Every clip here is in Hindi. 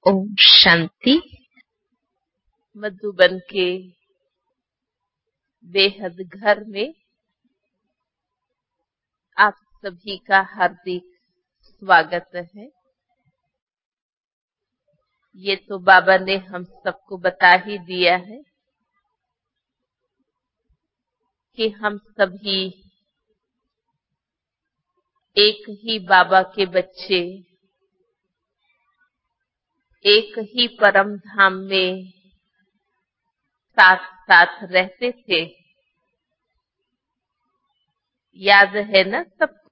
ओम शांति। मधुबन के बेहद घर में आप सभी का हार्दिक स्वागत है। ये तो बाबा ने हम सबको बता ही दिया है कि हम सभी एक ही बाबा के बच्चे, एक ही परम धाम में साथ साथ रहते थे। याद है ना सबको?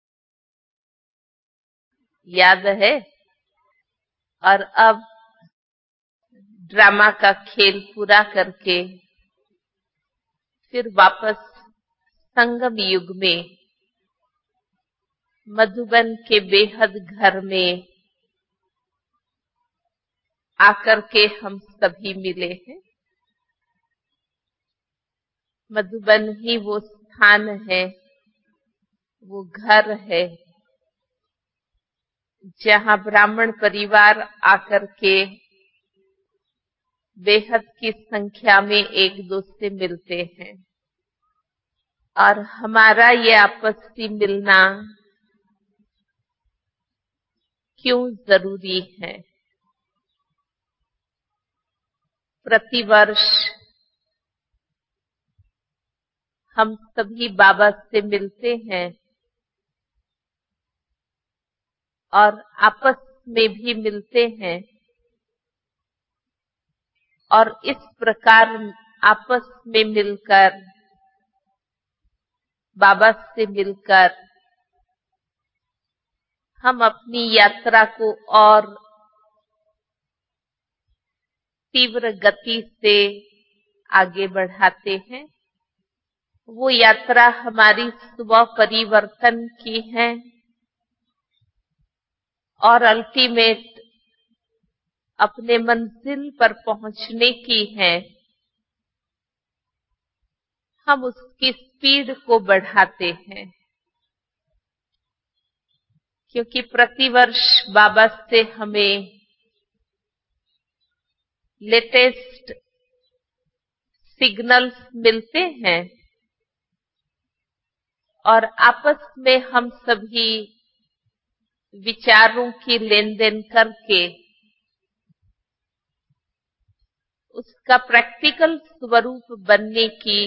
याद है। और अब ड्रामा का खेल पूरा करके फिर वापस संगम युग में मधुबन के बेहद घर में आकर के हम सभी मिले हैं। मधुबन ही वो स्थान है, वो घर है जहां ब्राह्मण परिवार आकर के बेहद की संख्या में एक दूसरे मिलते हैं। और हमारा ये आपसी मिलना क्यों जरूरी है? प्रतिवर्ष हम सभी बाबा से मिलते हैं और आपस में भी मिलते हैं, और इस प्रकार आपस में मिलकर, बाबा से मिलकर हम अपनी यात्रा को और तीव्र गति से आगे बढ़ाते हैं। वो यात्रा हमारी स्व परिवर्तन की है और अल्टीमेट अपने मंजिल पर पहुंचने की है। हम उसकी स्पीड को बढ़ाते हैं क्योंकि प्रतिवर्ष बाबा से हमें लेटेस्ट सिग्नल्स मिलते हैं और आपस में हम सभी विचारों की लेन देन करके उसका प्रैक्टिकल स्वरूप बनने की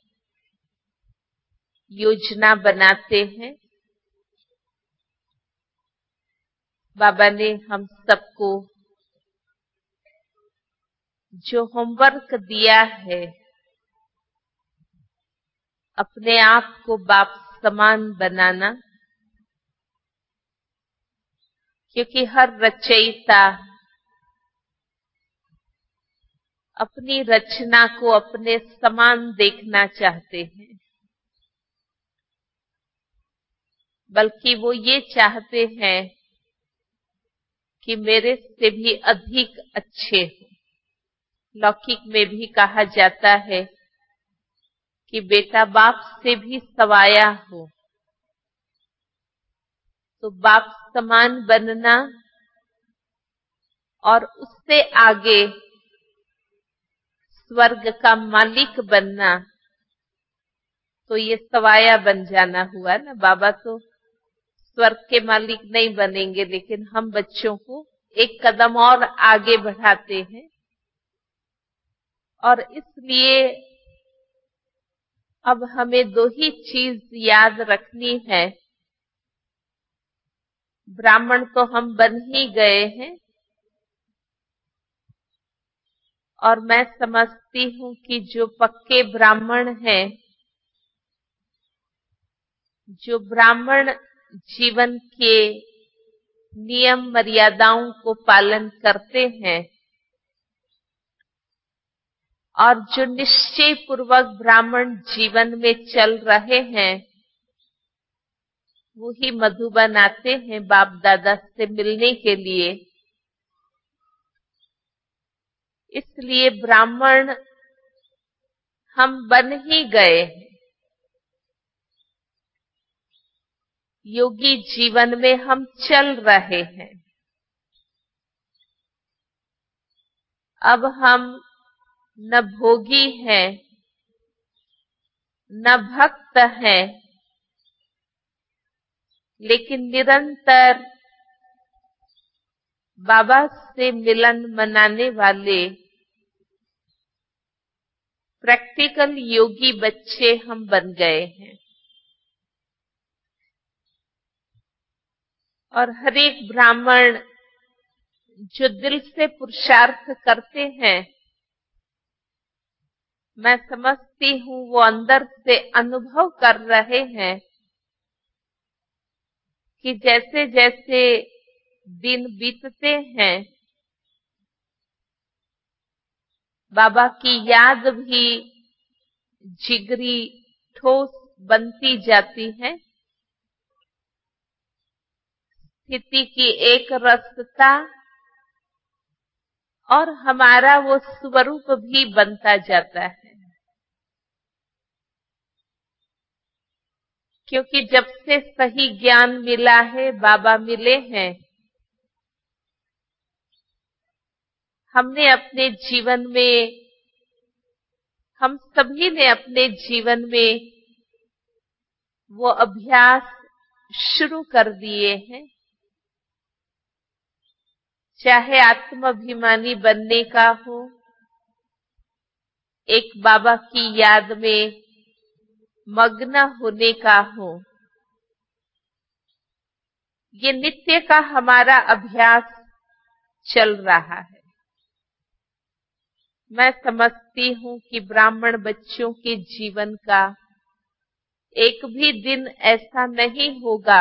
योजना बनाते हैं। बाबा ने हम सबको जो होमवर्क दिया है, अपने आप को बाप समान बनाना, क्योंकि हर रचयिता अपनी रचना को अपने समान देखना चाहते हैं, बल्कि वो ये चाहते हैं कि मेरे से भी अधिक अच्छे हो। लौकिक में भी कहा जाता है कि बेटा बाप से भी सवाया हो। तो बाप समान बनना और उससे आगे स्वर्ग का मालिक बनना, तो ये सवाया बन जाना हुआ ना। बाबा तो स्वर्ग के मालिक नहीं बनेंगे, लेकिन हम बच्चों को एक कदम और आगे बढ़ाते हैं। और इसलिए अब हमें दो ही चीज याद रखनी है। ब्राह्मण तो हम बन ही गए हैं, और मैं समझती हूँ कि जो पक्के ब्राह्मण हैं, जो ब्राह्मण जीवन के नियम मर्यादाओं को पालन करते हैं और जो निश्चय पूर्वक ब्राह्मण जीवन में चल रहे हैं, वो ही मधुबन आते हैं बाप दादा से मिलने के लिए। इसलिए ब्राह्मण हम बन ही गए। योगी जीवन में हम चल रहे हैं। अब हम न भोगी हैं न भक्त हैं, लेकिन निरंतर बाबा से मिलन मनाने वाले प्रैक्टिकल योगी बच्चे हम बन गए हैं। और हर एक ब्राह्मण जो दिल से पुरुषार्थ करते हैं, मैं समझती हूँ वो अंदर से अनुभव कर रहे हैं कि जैसे जैसे दिन बीतते हैं, बाबा की याद भी जिगरी ठोस बनती जाती है। स्थिति की एक रसता और हमारा वो स्वरूप भी बनता जाता है। क्योंकि जब से सही ज्ञान मिला है, बाबा मिले हैं, हमने अपने जीवन में, हम सभी ने अपने जीवन में वो अभ्यास शुरू कर दिए हैं। चाहे आत्माभिमानी बनने का हो, एक बाबा की याद में मग्न होने का हो, ये नित्य का हमारा अभ्यास चल रहा है। मैं समझती हूँ कि ब्राह्मण बच्चों के जीवन का एक भी दिन ऐसा नहीं होगा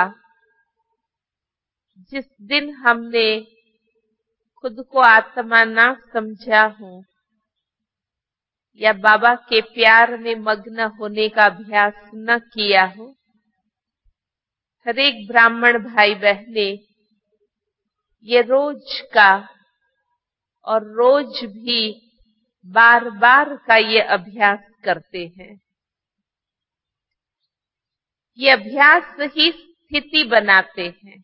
जिस दिन हमने खुद को आत्मा ना समझा हो या बाबा के प्यार में मग्न होने का अभ्यास न किया हो। हर एक ब्राह्मण भाई बहने ये रोज का और रोज भी बार बार का ये अभ्यास करते हैं। ये अभ्यास ही स्थिति बनाते हैं।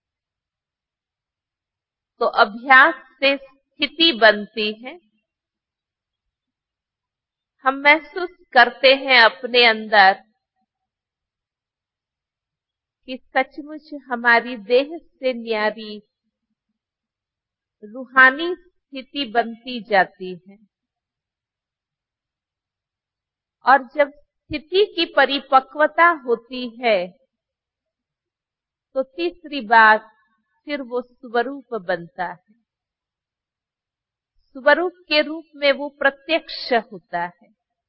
तो अभ्यास से स्थिति बनती है। हम महसूस करते हैं अपने अंदर कि सचमुच हमारी देह से न्यारी रूहानी स्थिति बनती जाती है। और जब स्थिति की परिपक्वता होती है तो तीसरी बात फिर वो स्वरूप बनता है। स्वरूप के रूप में वो प्रत्यक्ष होता है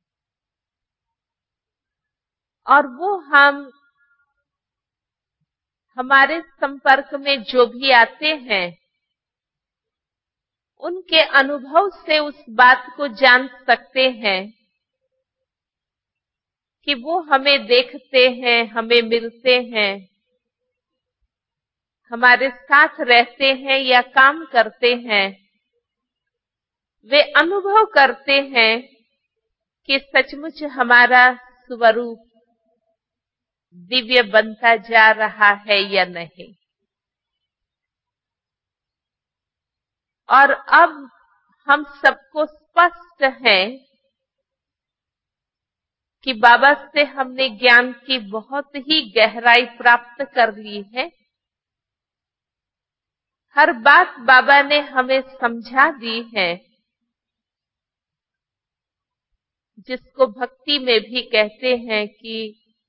और वो हमारे संपर्क में जो भी आते हैं उनके अनुभव से उस बात को जान सकते हैं कि वो हमें देखते हैं, हमें मिलते हैं, हमारे साथ रहते हैं या काम करते हैं। वे अनुभव करते हैं कि सचमुच हमारा स्वरूप दिव्य बनता जा रहा है या नहीं। और अब हम सबको स्पष्ट है कि बाबा से हमने ज्ञान की बहुत ही गहराई प्राप्त कर ली है। हर बात बाबा ने हमें समझा दी है, जिसको भक्ति में भी कहते हैं कि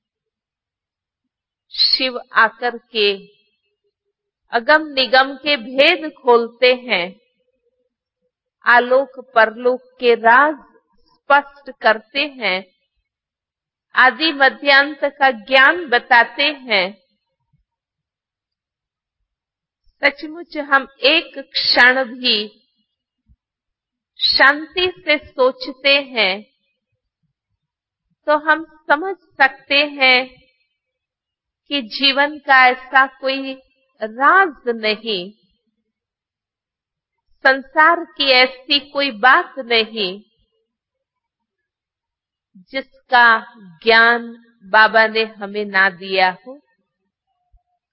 शिव आकर के अगम निगम के भेद खोलते हैं, आलोक परलोक के राज स्पष्ट करते हैं, आदि मध्यांत का ज्ञान बताते हैं। सचमुच हम एक क्षण भी शांति से सोचते हैं तो हम समझ सकते हैं कि जीवन का ऐसा कोई राज नहीं, संसार की ऐसी कोई बात नहीं जिसका ज्ञान बाबा ने हमें ना दिया हो।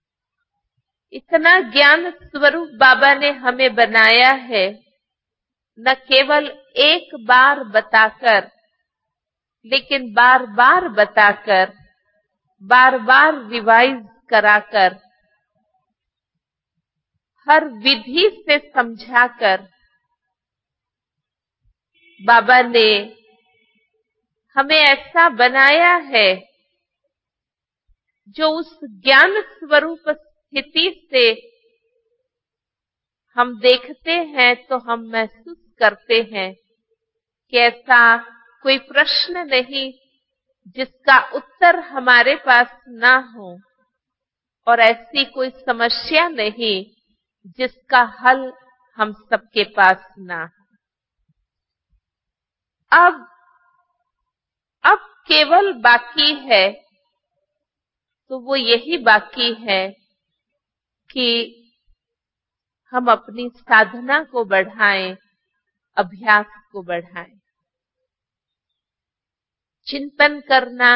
इतना ज्ञान स्वरूप बाबा ने हमें बनाया है न केवल एक बार बताकर, लेकिन बार बार बताकर, बार बार रिवाइज कराकर, हर विधि से समझाकर बाबा ने हमें ऐसा बनाया है जो उस ज्ञान स्वरूप स्थिति से हम देखते हैं तो हम महसूस करते हैं कि ऐसा कोई प्रश्न नहीं जिसका उत्तर हमारे पास ना हो, और ऐसी कोई समस्या नहीं जिसका हल हम सबके पास ना हो। अब केवल बाकी है तो वो यही बाकी है कि हम अपनी साधना को बढ़ाएं, अभ्यास को बढ़ाएं। चिंतन करना,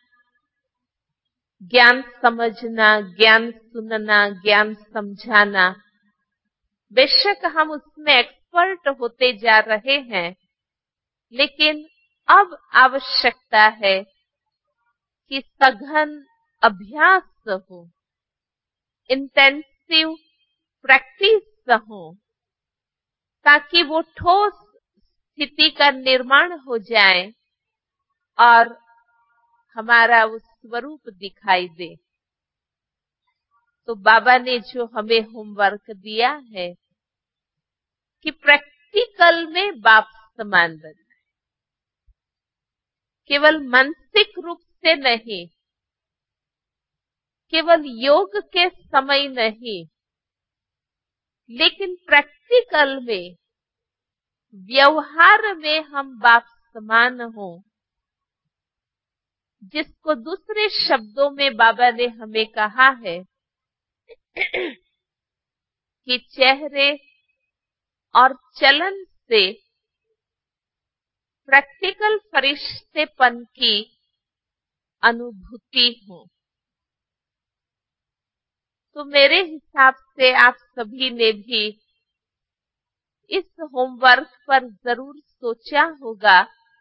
ज्ञान समझना, ज्ञान सुनना, ज्ञान समझाना, बेशक हम उसमें एक्सपर्ट होते जा रहे हैं, लेकिन अब आवश्यकता है कि सघन अभ्यास हो, इंटेंसिव प्रैक्टिस हो, ताकि वो ठोस स्थिति का निर्माण हो जाए और हमारा वो स्वरूप दिखाई दे। तो बाबा ने जो हमें होमवर्क दिया है कि प्रैक्टिकल में बाप समान बनना है, केवल मानसिक रूप से नहीं, केवल योग के समय नहीं, लेकिन प्रैक्टिकल में, व्यवहार में हम बाप समान हो, जिसको दूसरे शब्दों में बाबा ने हमें कहा है कि चेहरे और चलन से प्रैक्टिकल फरिश्तेपन की अनुभूति हो। तो मेरे हिसाब से आप सभी ने भी इस होमवर्क पर जरूर सोचा होगा।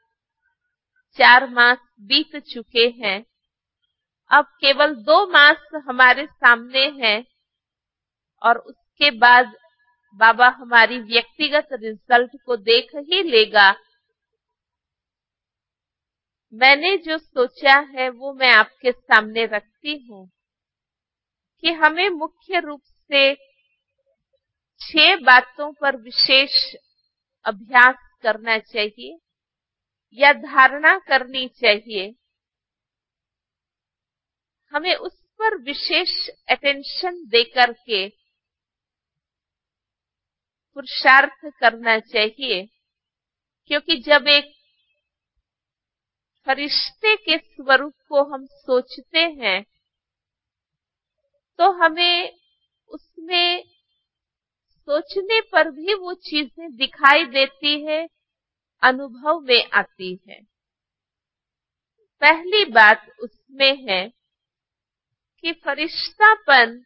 4 मास बीत चुके हैं, अब केवल 2 मास हमारे सामने हैं और उसके बाद बाबा हमारी व्यक्तिगत रिजल्ट को देख ही लेगा। मैंने जो सोचा है वो मैं आपके सामने रखती हूँ कि हमें मुख्य रूप से 6 बातों पर विशेष अभ्यास करना चाहिए या धारणा करनी चाहिए। हमें उस पर विशेष अटेंशन देकर के पुरुषार्थ करना चाहिए, क्योंकि जब एक फरिश्ते के स्वरूप को हम सोचते हैं तो हमें उसमें सोचने पर भी वो चीजें दिखाई देती है, अनुभव में आती है। पहली बात उसमें है कि फरिश्तापन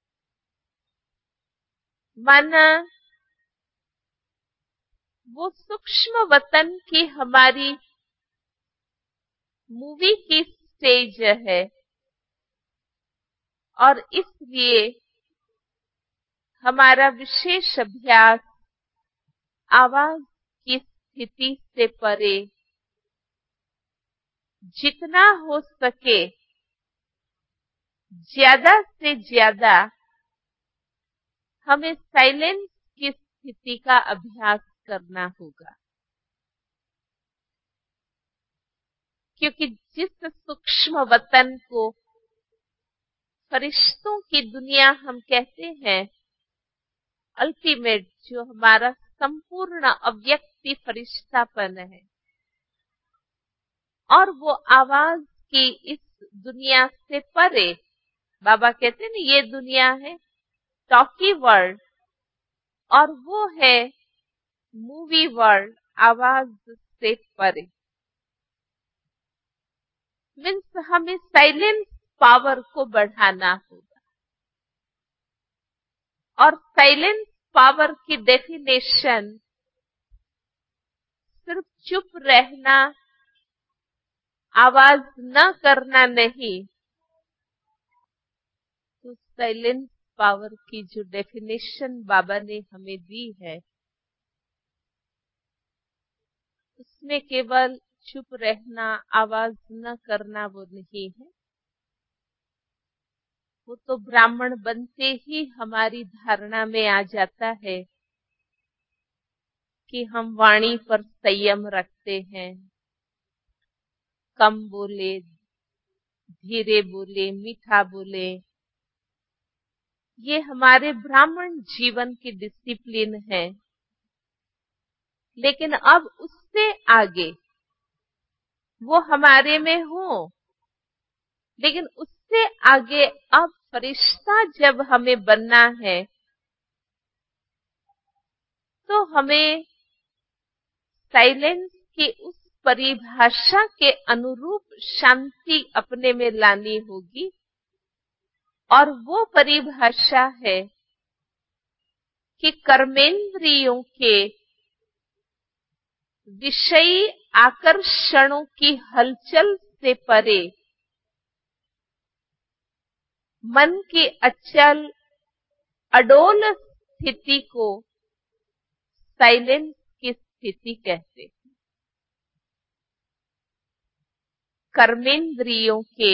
माना वो सूक्ष्म वतन की हमारी मूवी की स्टेज है, और इसलिए हमारा विशेष अभ्यास आवाज की स्थिति से परे जितना हो सके ज्यादा से ज्यादा हमें साइलेंस की स्थिति का अभ्यास करना होगा, क्योंकि जिस सूक्ष्म वतन को फरिश्तों की दुनिया हम कहते हैं, अल्टीमेट जो हमारा संपूर्ण अव्यक्ति फरिश्तापन है, और वो आवाज की इस दुनिया से परे, बाबा कहते हैं ना ये दुनिया है टॉकी वर्ल्ड और वो है मूवी वर्ल्ड, आवाज से परे। मीन्स हमें साइलेंस पावर को बढ़ाना होगा, और साइलेंस पावर की डेफिनेशन चुप रहना, आवाज न करना नहीं, तो साइलेंस पावर की जो डेफिनेशन बाबा ने हमें दी है, उसमें केवल चुप रहना, आवाज न करना वो नहीं है। वो तो ब्राह्मण बनते ही हमारी धारणा में आ जाता है कि हम वाणी पर संयम रखते हैं, कम बोले, धीरे बोले, मीठा बोले। ये हमारे ब्राह्मण जीवन की डिसिप्लिन है। लेकिन अब उससे आगे वो हमारे में हो, लेकिन उससे आगे अब फरिश्ता जब हमें बनना है, तो हमें साइलेंस की उस परिभाषा के अनुरूप शांति अपने में लानी होगी। और वो परिभाषा है कि कर्मेंद्रियों के विषयी आकर्षणों की हलचल से परे मन की अचल अडोल स्थिति को साइलेंस की स्थिति कहते हैं। कर्मेंद्रियों के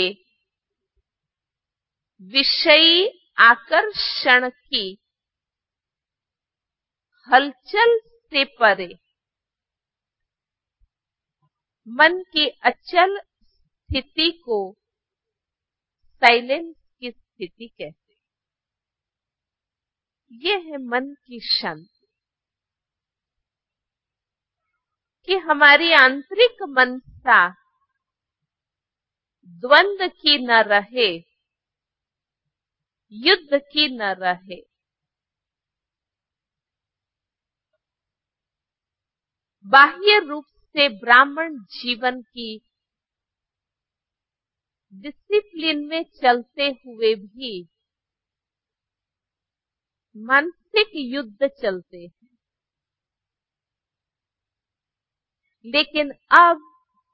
विषयी आकर्षण की हलचल से परे मन की अचल स्थिति को साइलेंस की स्थिति कहते हैं। ये है मन की शांति, कि हमारी आंतरिक मनसा द्वंद की न रहे, युद्ध की न रहे। बाह्य रूप से ब्राह्मण जीवन की डिसिप्लिन में चलते हुए भी मानसिक युद्ध चलते हैं। लेकिन अब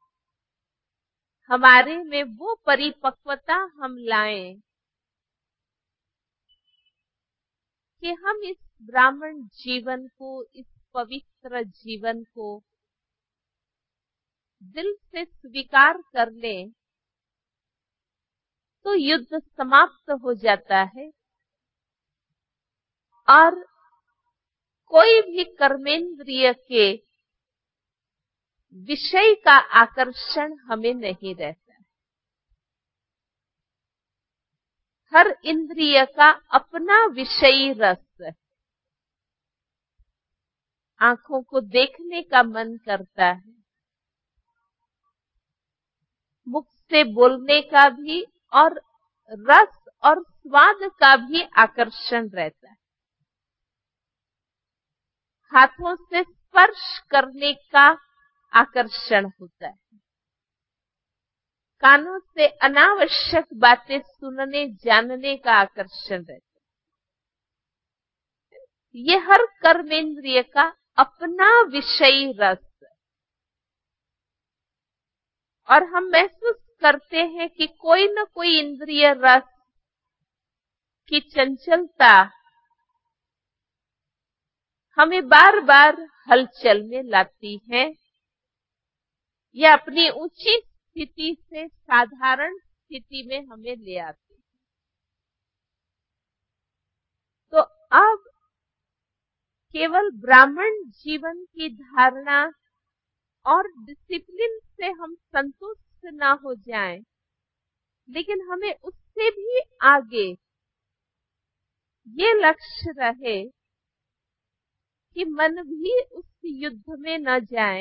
हमारे में वो परिपक्वता हम लाएं कि हम इस ब्राह्मण जीवन को, इस पवित्र जीवन को दिल से स्वीकार कर लें, तो युद्ध समाप्त हो जाता है और कोई भी कर्मेंद्रिय के विषय का आकर्षण हमें नहीं रहता। हर इंद्रिय का अपना विषयी रस है। आंखों को देखने का मन करता है, मुख से बोलने का भी, और रस और स्वाद का भी आकर्षण रहता है। हाथों से स्पर्श करने का आकर्षण होता है। कानों से अनावश्यक बातें सुनने जानने का आकर्षण रहता है। ये हर कर्मेंद्रिय का अपना विषयी रस है। और हम महसूस करते हैं कि कोई न कोई इंद्रिय रस की चंचलता हमें बार बार हलचल में लाती है, या अपनी उचित स्थिति से साधारण स्थिति में हमें ले आती है। तो अब केवल ब्राह्मण जीवन की धारणा और डिसिप्लिन से हम संतुष्ट ना हो जाएं, लेकिन हमें उससे भी आगे ये लक्ष्य रहे कि मन भी उस युद्ध में न जाए,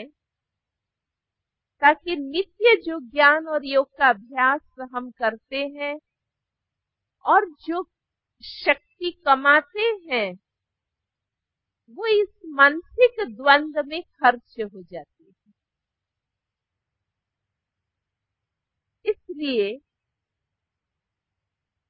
ताकि नित्य जो ज्ञान और योग का अभ्यास हम करते हैं और जो शक्ति कमाते हैं, वो इस मानसिक द्वंद में खर्च हो जाती है। इसलिए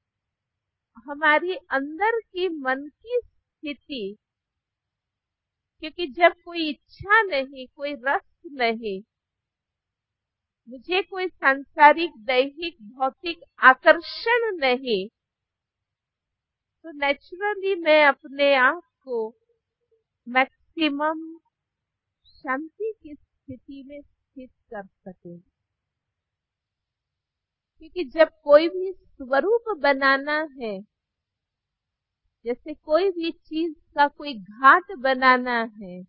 हमारी अंदर की मन की स्थिति क्योंकि जब कोई इच्छा नहीं, कोई रस नहीं, मुझे कोई सांसारिक दैहिक भौतिक आकर्षण नहीं, तो नेचुरली मैं अपने आप को मैक्सिमम शांति की स्थिति में स्थित कर सकूं। क्योंकि जब कोई भी स्वरूप बनाना है, जैसे कोई भी चीज का कोई घाट बनाना है,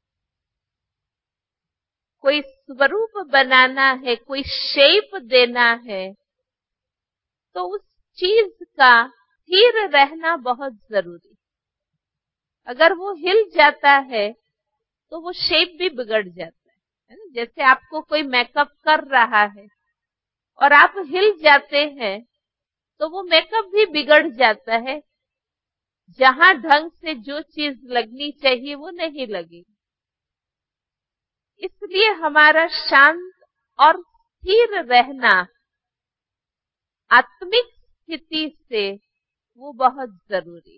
कोई स्वरूप बनाना है, कोई शेप देना है, तो उस चीज का स्थिर रहना बहुत जरूरी। अगर वो हिल जाता है तो वो शेप भी बिगड़ जाता है ना। जैसे आपको कोई मेकअप कर रहा है और आप हिल जाते हैं तो वो मेकअप भी बिगड़ जाता है। जहां ढंग से जो चीज लगनी चाहिए वो नहीं लगी। इसलिए हमारा शांत और स्थिर रहना आत्मिक स्थिति से वो बहुत जरूरी।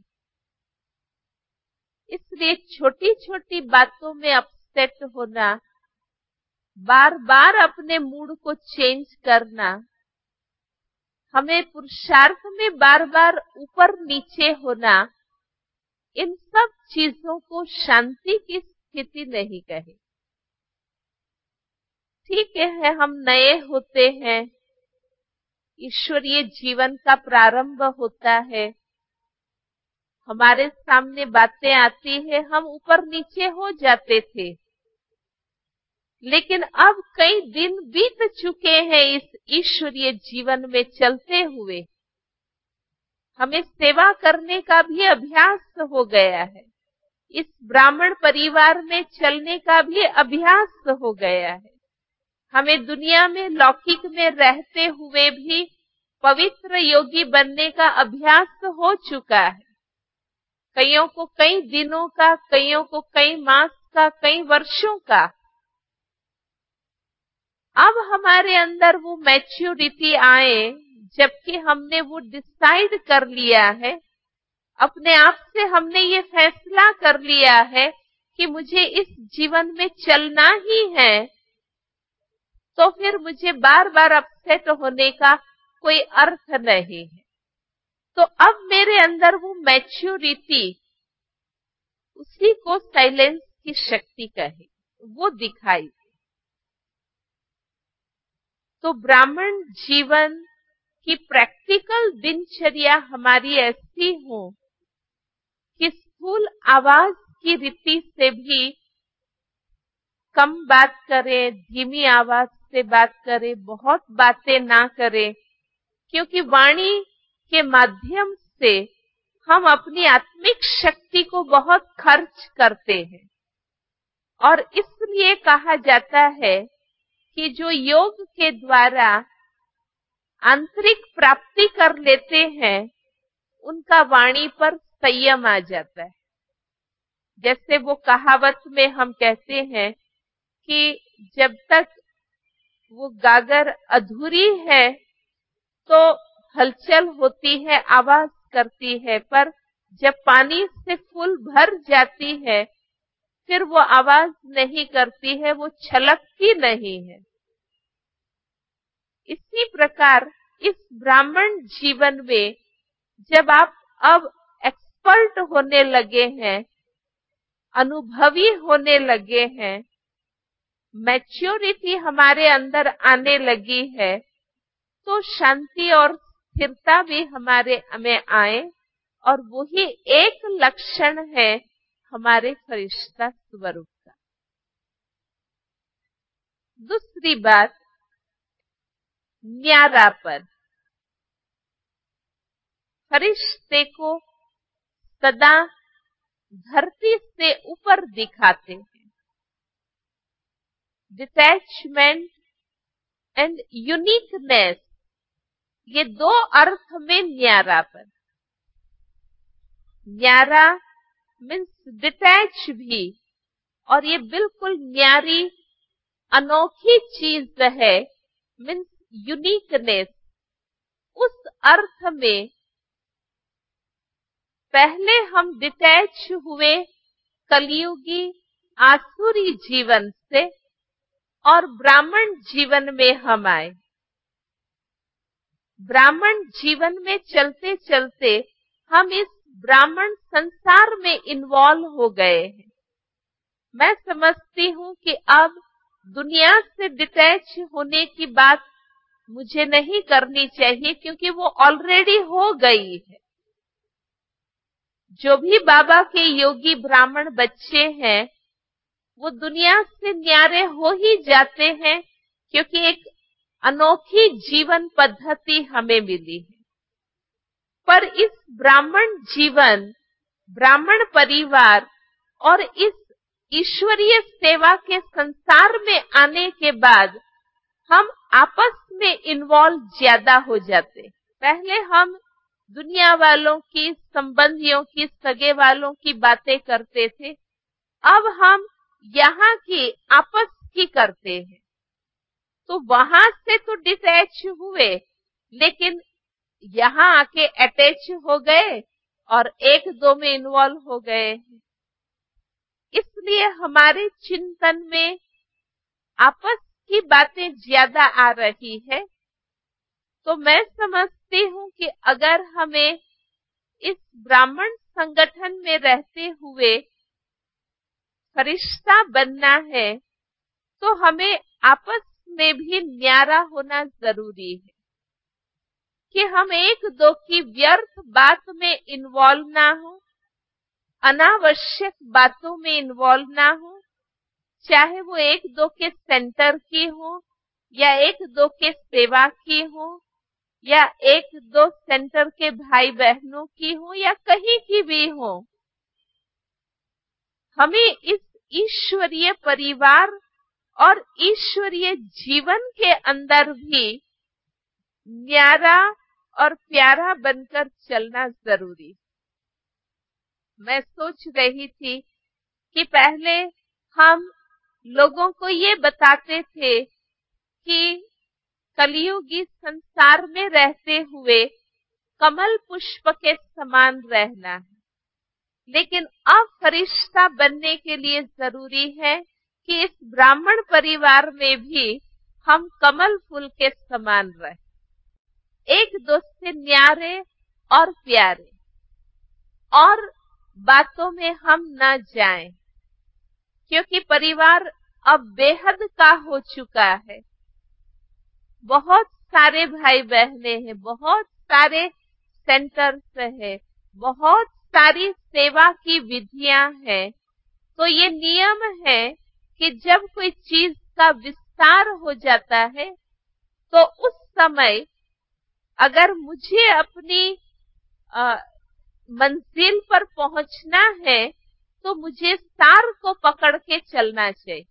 इसलिए छोटी छोटी बातों में अपसेट होना, बार बार अपने मूड को चेंज करना, हमें पुरुषार्थ में बार बार ऊपर नीचे होना, इन सब चीजों को शांति की स्थिति नहीं कहे। ठीक है, हम नए होते हैं, ईश्वरीय जीवन का प्रारंभ होता है, हमारे सामने बातें आती है, हम ऊपर नीचे हो जाते थे। लेकिन अब कई दिन बीत चुके हैं इस ईश्वरीय जीवन में चलते हुए, हमें सेवा करने का भी अभ्यास हो गया है, इस ब्राह्मण परिवार में चलने का भी अभ्यास हो गया है। हमें दुनिया में लौकिक में रहते हुए भी पवित्र योगी बनने का अभ्यास हो चुका है। कईयों को कई दिनों का, कईयों को कई मास का, कई वर्षों का। अब हमारे अंदर वो मैच्योरिटी आए, जबकि हमने वो डिसाइड कर लिया है, अपने आप से हमने ये फैसला कर लिया है कि मुझे इस जीवन में चलना ही है, तो फिर मुझे बार बार अपसेट होने का कोई अर्थ नहीं है। तो अब मेरे अंदर वो मैच्योरिटी, उसी को साइलेंस की शक्ति कहे, वो दिखाई। तो ब्राह्मण जीवन की प्रैक्टिकल दिनचर्या हमारी ऐसी हो कि स्थूल आवाज की रीति से भी कम बात करें, धीमी आवाज से बात करें, बहुत बातें ना करें, क्योंकि वाणी के माध्यम से हम अपनी आत्मिक शक्ति को बहुत खर्च करते हैं। और इसलिए कहा जाता है कि जो योग के द्वारा आंतरिक प्राप्ति कर लेते हैं, उनका वाणी पर संयम आ जाता है। जैसे वो कहावत में हम कहते हैं कि जब तक वो गागर अधूरी है तो हलचल होती है, आवाज करती है, पर जब पानी से फुल भर जाती है फिर वो आवाज नहीं करती है, वो छलकती नहीं है। इसी प्रकार इस ब्राह्मण जीवन में जब आप अब एक्सपर्ट होने लगे हैं, अनुभवी होने लगे हैं, मैच्योरिटी हमारे अंदर आने लगी है, तो शांति और स्थिरता भी हमारे में आए। और वही एक लक्षण है हमारे फरिश्ता स्वरूप का। दूसरी बात, न्यारापन। फरिश्ते को सदा धरती से ऊपर दिखाते हैं। डिटैचमेंट एंड यूनिकनेस, ये दो अर्थ में न्यारापन। न्यारा मीन्स डिटैच भी, और ये बिल्कुल न्यारी अनोखी चीज है, मीन्स यूनिकनेस। उस अर्थ में पहले हम डिटैच हुए कलयुगी आसुरी जीवन से और ब्राह्मण जीवन में हम आए। ब्राह्मण जीवन में चलते चलते हम इस ब्राह्मण संसार में इन्वॉल्व हो गए हैं। मैं समझती हूँ कि अब दुनिया से डिटैच होने की बात मुझे नहीं करनी चाहिए, क्योंकि वो ऑलरेडी हो गई है। जो भी बाबा के योगी ब्राह्मण बच्चे हैं वो दुनिया से न्यारे हो ही जाते हैं, क्योंकि एक अनोखी जीवन पद्धति हमें मिली है। पर इस ब्राह्मण जीवन, ब्राह्मण परिवार और इस ईश्वरीय सेवा के संसार में आने के बाद हम आपस में इन्वॉल्व ज्यादा हो जाते। पहले हम दुनिया वालों की, संबंधियों की, सगे वालों की बातें करते थे, अब हम यहाँ की आपस की करते हैं। तो वहां से तो डिटैच हुए, लेकिन यहाँ आके अटैच हो गए और एक दो में इन्वॉल्व हो गए। इसलिए हमारे चिंतन में आपस की बातें ज्यादा आ रही है। तो मैं समझती हूँ कि अगर हमें इस ब्राह्मण संगठन में रहते हुए फरिश्ता बनना है तो हमें आपस में भी न्यारा होना जरूरी है, कि हम एक दो की व्यर्थ बात में इन्वॉल्व ना हो, अनावश्यक बातों में इन्वॉल्व ना हो, चाहे वो एक दो के सेंटर की हो या एक दो के सेवा की हो या एक दो सेंटर के भाई बहनों की हो या कहीं की भी हो। हमें इस ईश्वरीय परिवार और ईश्वरीय जीवन के अंदर भी न्यारा और प्यारा बनकर चलना जरूरी। मैं सोच रही थी कि पहले हम लोगों को ये बताते थे कि कलियुगी संसार में रहते हुए कमल पुष्प के समान रहना है, लेकिन अब फरिश्ता बनने के लिए जरूरी है कि इस ब्राह्मण परिवार में भी हम कमल फूल के समान रहें, एक दूसरे न्यारे और प्यारे, और बातों में हम न जाएं, क्योंकि परिवार अब बेहद का हो चुका है। बहुत सारे भाई बहने हैं, बहुत सारे सेंटर्स है, बहुत सारी सेवा की विधियां हैं। तो ये नियम है कि जब कोई चीज का विस्तार हो जाता है तो उस समय अगर मुझे अपनी मंजिल पर पहुंचना है तो मुझे सार को पकड़ के चलना चाहिए।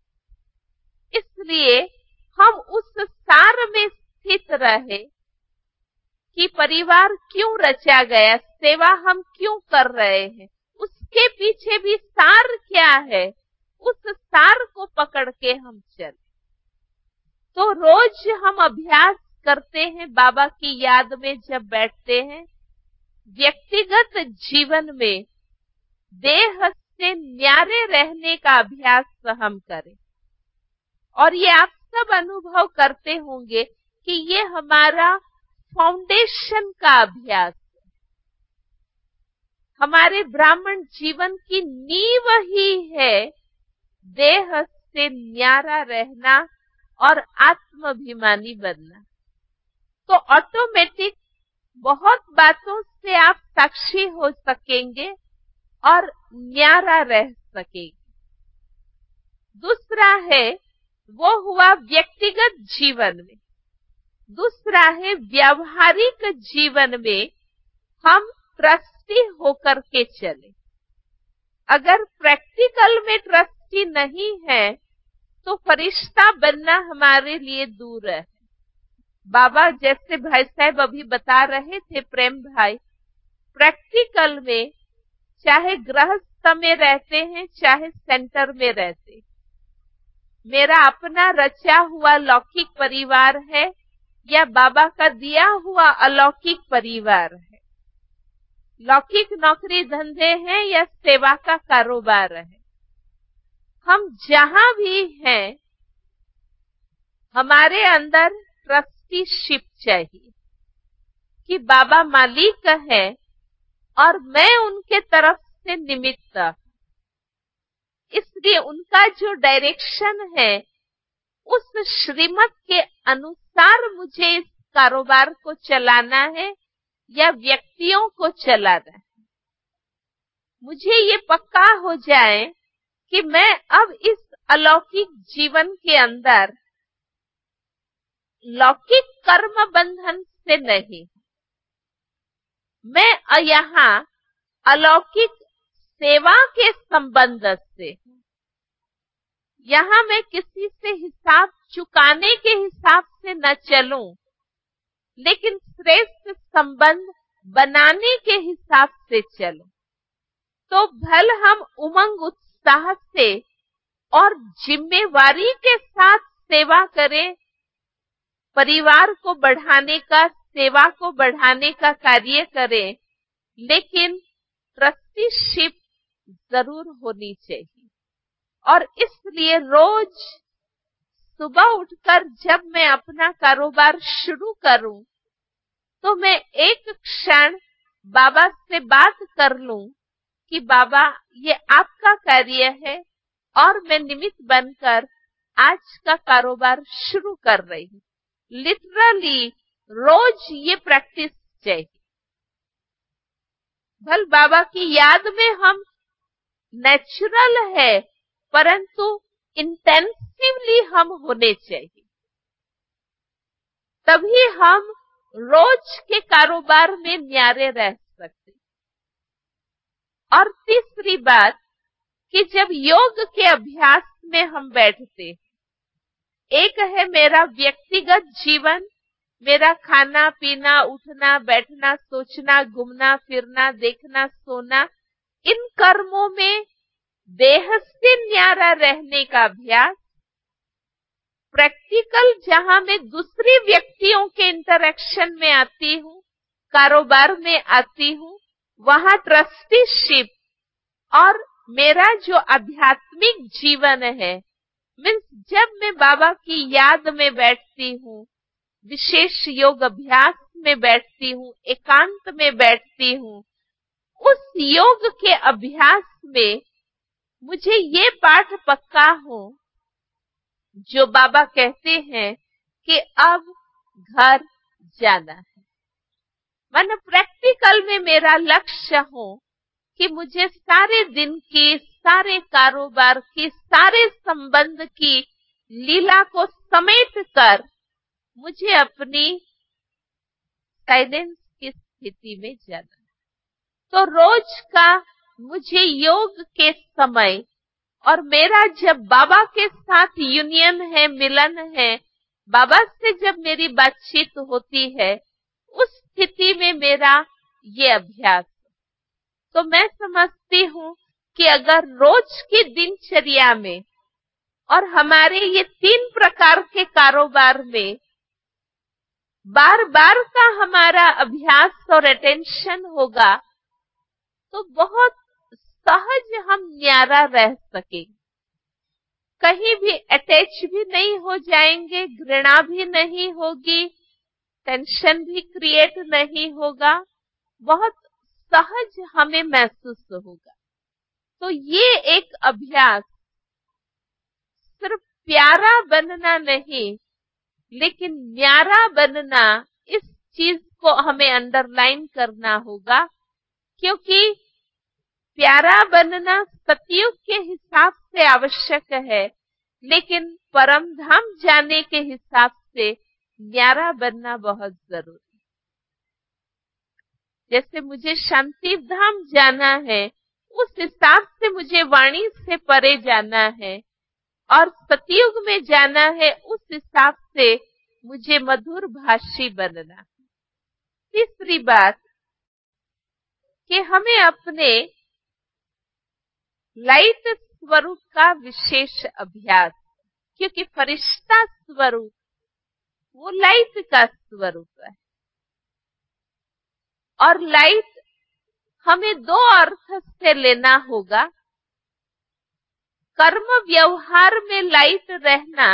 इसलिए हम उस सार में स्थित रहे कि परिवार क्यों रचा गया, सेवा हम क्यों कर रहे हैं, उसके पीछे भी सार क्या है, उस सार को पकड़ के हम चले। तो रोज हम अभ्यास करते हैं, बाबा की याद में जब बैठते हैं, व्यक्तिगत जीवन में देह से न्यारे रहने का अभ्यास हम करें। और ये आप सब अनुभव करते होंगे कि ये हमारा फाउंडेशन का अभ्यास है। हमारे ब्राह्मण जीवन की नींव ही है देह से न्यारा रहना और आत्माभिमानी बनना। तो ऑटोमेटिक बहुत बातों से आप साक्षी हो सकेंगे और न्यारा रह सकेंगे। दूसरा है, वो हुआ व्यक्तिगत जीवन में। दूसरा है, व्यावहारिक जीवन में हम ट्रस्टी होकर के चले। अगर प्रैक्टिकल में ट्रस्टी नहीं है तो फरिश्ता बनना हमारे लिए दूर है। बाबा जैसे भाई साहब अभी बता रहे थे, प्रेम भाई, प्रैक्टिकल में चाहे गृहस्थ में रहते हैं चाहे सेंटर में रहते, मेरा अपना रचा हुआ लौकिक परिवार है या बाबा का दिया हुआ अलौकिक परिवार है, लौकिक नौकरी धंधे हैं या सेवा का कारोबार है, हम जहां भी हैं, हमारे अंदर ट्रस्टीशिप चाहिए कि बाबा मालिक है और मैं उनके तरफ से निमित्त। इसलिए उनका जो डायरेक्शन है, उस श्रीमत के अनुसार मुझे इस कारोबार को चलाना है या व्यक्तियों को चलाना है। मुझे ये पक्का हो जाए कि मैं अब इस अलौकिक जीवन के अंदर लौकिक कर्म बंधन से नहीं, मैं यहाँ अलौकिक सेवा के संबंध से, यहाँ मैं किसी से हिसाब चुकाने के हिसाब से न चलूं, लेकिन श्रेष्ठ संबंध बनाने के हिसाब से चलूं। तो भल हम उमंग उत्साह से और जिम्मेवारी के साथ सेवा करें, परिवार को बढ़ाने का, सेवा को बढ़ाने का कार्य करें, लेकिन ट्रस्टीशिप जरूर होनी चाहिए। और इसलिए रोज सुबह उठकर जब मैं अपना कारोबार शुरू करूं, तो मैं एक क्षण बाबा से बात कर लूं कि बाबा ये आपका कार्य है और मैं निमित्त बनकर आज का कारोबार शुरू कर रही हूं। लिटरली रोज ये प्रैक्टिस चाहिए। भल बाबा की याद में हम नेचुरल है, परंतु इंटेंसिवली हम होने चाहिए, तभी हम रोज के कारोबार में न्यारे रह सकते। और तीसरी बात कि जब योग के अभ्यास में हम बैठते, एक है मेरा व्यक्तिगत जीवन, मेरा खाना पीना, उठना बैठना, सोचना, घूमना फिरना, देखना सोना, इन कर्मों में देह से न्यारा रहने का अभ्यास। प्रैक्टिकल जहां मैं दूसरी व्यक्तियों के इंटरेक्शन में आती हूँ, कारोबार में आती हूँ, वहां ट्रस्टीशिप और मेरा जो आध्यात्मिक जीवन है, मीन्स जब मैं बाबा की याद में बैठती हूँ, विशेष योग अभ्यास में बैठती हूँ, एकांत में बैठती हूँ, उस योग के अभ्यास में मुझे ये पाठ पक्का हो जो बाबा कहते हैं कि अब घर जाना है। मन प्रैक्टिकल में मेरा लक्ष्य हो कि मुझे सारे दिन की, सारे कारोबार की, सारे संबंध की लीला को समेट कर मुझे अपनी साइलेंस की स्थिति में जाना। तो रोज का मुझे योग के समय और मेरा जब बाबा के साथ यूनियन है, मिलन है, बाबा से जब मेरी बातचीत होती है, उस स्थिति में मेरा ये अभ्यास। तो मैं समझती हूँ कि अगर रोज की दिनचर्या में और हमारे ये 3 प्रकार के कारोबार में बार बार का हमारा अभ्यास और अटेंशन होगा, तो बहुत सहज हम न्यारा रह सकेंगे। कहीं भी अटैच भी नहीं हो जाएंगे, घृणा भी नहीं होगी, टेंशन भी क्रिएट नहीं होगा, बहुत सहज हमें महसूस होगा। तो ये एक अभ्यास सिर्फ प्यारा बनना नहीं, लेकिन न्यारा बनना, इस चीज को हमें अंडरलाइन करना होगा, क्योंकि प्यारा बनना सतयुग के हिसाब से आवश्यक है, लेकिन परम धाम जाने के हिसाब से न्यारा बनना बहुत जरूरी। जैसे मुझे शांति धाम जाना है, उस हिसाब से मुझे वाणी से परे जाना है, और सतयुग में जाना है, उस हिसाब से मुझे मधुर भाषी बनना। तीसरी बात कि हमें अपने लाइट स्वरूप का विशेष अभ्यास, क्योंकि फरिश्ता स्वरूप वो लाइट का स्वरूप है, और लाइट हमें 2 अर्थ से लेना होगा। कर्म व्यवहार में लाइट रहना,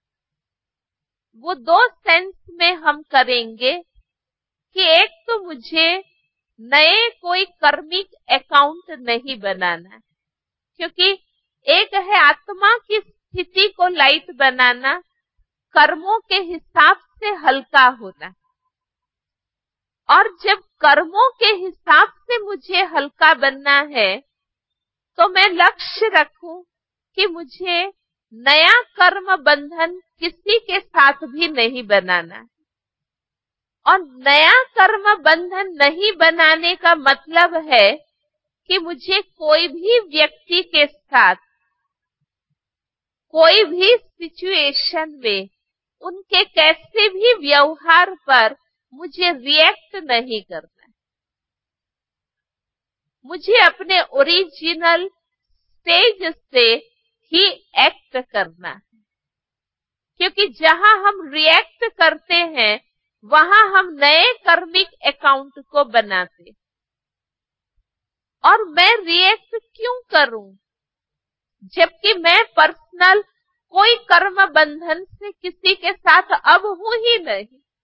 वो दो सेंस में हम करेंगे कि एक तो मुझे नए कोई कर्मिक अकाउंट नहीं बनाना है, क्योंकि एक है आत्मा की स्थिति को लाइट बनाना, कर्मों के हिसाब से हल्का होना। और जब कर्मों के हिसाब से मुझे हल्का बनना है तो मैं लक्ष्य रखूं कि मुझे नया कर्म बंधन किसी के साथ भी नहीं बनाना। और नया कर्म बंधन नहीं बनाने का मतलब है कि मुझे कोई भी व्यक्ति के साथ, कोई भी सिचुएशन में, उनके कैसे भी व्यवहार पर मुझे रिएक्ट नहीं करना। मुझे अपने ओरिजिनल स्टेज से ही एक्ट करना है, क्योंकि जहां हम रिएक्ट करते हैं वहां हम नए कर्मिक अकाउंट को बनाते। और मैं रिएक्ट क्यों करूं, जबकि मैं पर्सनल कोई कर्म बंधन से किसी के साथ अब हूं ही नहीं।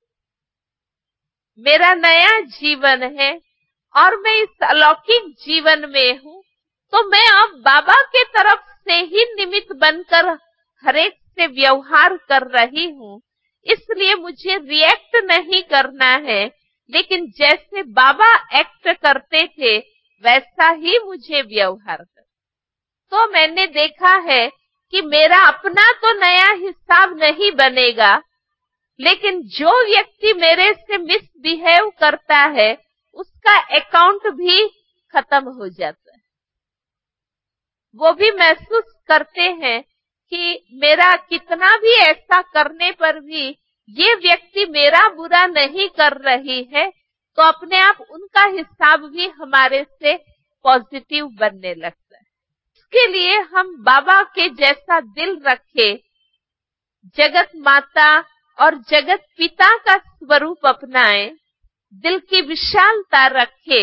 मेरा नया जीवन है और मैं इस अलौकिक जीवन में हूं, तो मैं अब बाबा के तरफ से ही निमित्त बनकर हरेक से व्यवहार कर रही हूं। इसलिए मुझे रिएक्ट नहीं करना है, लेकिन जैसे बाबा एक्ट करते थे वैसा ही मुझे व्यवहार कर। तो मैंने देखा है कि मेरा अपना तो नया हिसाब नहीं बनेगा, लेकिन जो व्यक्ति मेरे से मिसबिहेव करता है उसका अकाउंट भी खत्म हो जाता है। वो भी महसूस करते हैं कि मेरा कितना भी ऐसा करने पर भी ये व्यक्ति मेरा बुरा नहीं कर रही है, तो अपने आप उनका हिसाब भी हमारे से पॉजिटिव बनने लगता है। इसके लिए हम बाबा के जैसा दिल रखे, जगत माता और जगत पिता का स्वरूप अपनाएं, दिल की विशालता रखे,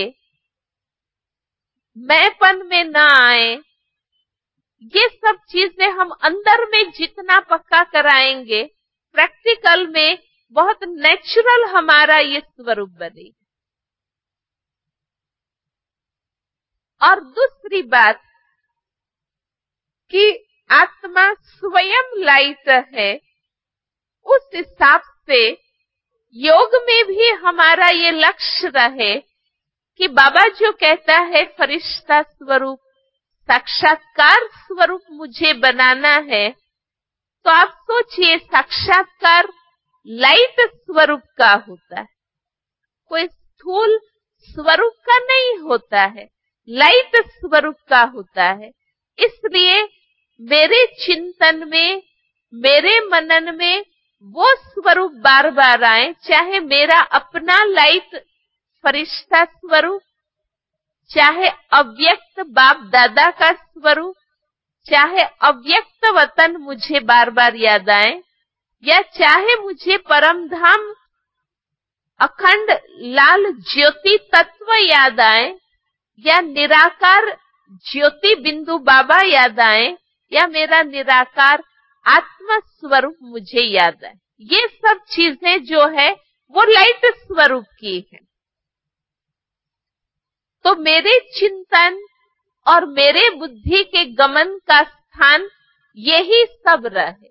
मैंपन में ना आए। ये सब चीजें हम अंदर में जितना पक्का कराएंगे, प्रैक्टिकल में बहुत नेचुरल हमारा ये स्वरूप बनेगा। और दूसरी बात कि आत्मा स्वयं लाइट है, उस हिसाब से योग में भी हमारा ये लक्ष्य रहे कि बाबा जो कहता है फरिश्ता स्वरूप, साक्षात्कार स्वरूप मुझे बनाना है, तो आप सोचिए साक्षात्कार लाइट स्वरूप का होता है, कोई स्थूल स्वरूप का नहीं होता है, लाइट स्वरूप का होता है। इसलिए मेरे चिंतन में, मेरे मनन में वो स्वरूप बार बार आए, चाहे मेरा अपना लाइट फरिश्ता स्वरूप, चाहे अव्यक्त बाप दादा का स्वरूप, चाहे अव्यक्त वतन मुझे बार बार याद आए, या चाहे मुझे परम धाम अखंड लाल ज्योति तत्व याद आए, या निराकार ज्योति बिंदु बाबा याद आए, या मेरा निराकार आत्मा स्वरूप मुझे याद आए। ये सब चीजें जो है वो लाइट स्वरूप की है। तो मेरे चिंतन और मेरे बुद्धि के गमन का स्थान यही सब रहे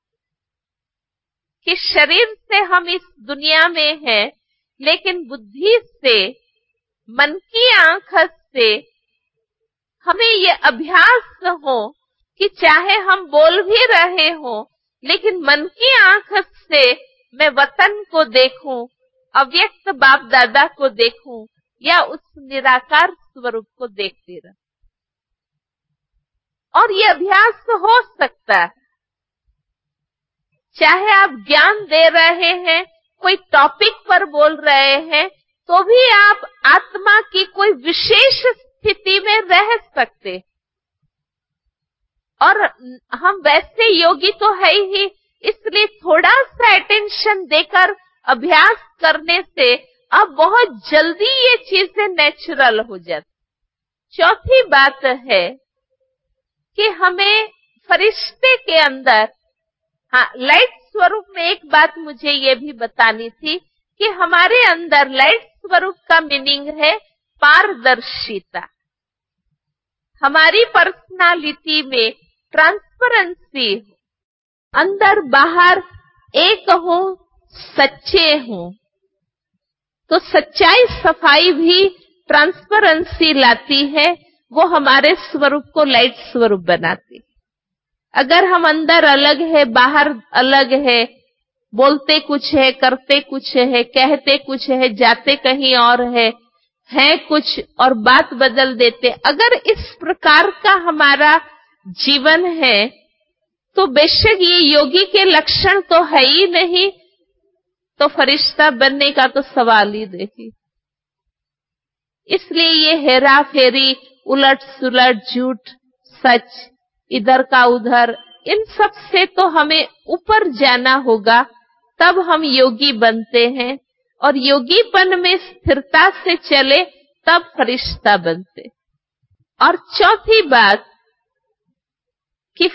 कि शरीर से हम इस दुनिया में हैं, लेकिन बुद्धि से, मन की आंख से हमें ये अभ्यास हो कि चाहे हम बोल भी रहे हो, लेकिन मन की आंख से मैं वतन को देखूं, अव्यक्त बाप दादा को देखूं, या उस निराकार स्वरूप को देखते रहूं। और ये अभ्यास हो सकता है, चाहे आप ज्ञान दे रहे हैं, कोई टॉपिक पर बोल रहे हैं, तो भी आप आत्मा की कोई विशेष स्थिति में रह सकते। और हम वैसे योगी तो है ही, इसलिए थोड़ा सा अटेंशन देकर अभ्यास करने से अब बहुत जल्दी ये चीजें नेचुरल हो जाती। चौथी बात है कि हमें फरिश्ते के अंदर, हाँ, लाइट स्वरूप में एक बात मुझे ये भी बतानी थी कि हमारे अंदर लाइट स्वरूप का मीनिंग है पारदर्शिता। हमारी पर्सनालिटी में ट्रांसपेरेंसी, अंदर बाहर एक हो, सच्चे हो। तो सच्चाई सफाई भी ट्रांसपेरेंसी लाती है, वो हमारे स्वरूप को लाइट स्वरूप बनाती है। अगर हम अंदर अलग है, बाहर अलग है, बोलते कुछ है, करते कुछ है, कहते कुछ है, जाते कहीं और है कुछ और बात बदल देते, अगर इस प्रकार का हमारा जीवन है तो बेशक ये योगी के लक्षण तो है ही नहीं, तो फरिश्ता बनने का तो सवाल ही नहीं। इसलिए ये हेरा फेरी, उलट सुलट, झूठ सच, इधर का उधर, इन सब से तो हमें ऊपर जाना होगा, तब हम योगी बनते हैं। और योगीपन में स्थिरता से चले तब फरिश्ता बनते। और चौथी बात कि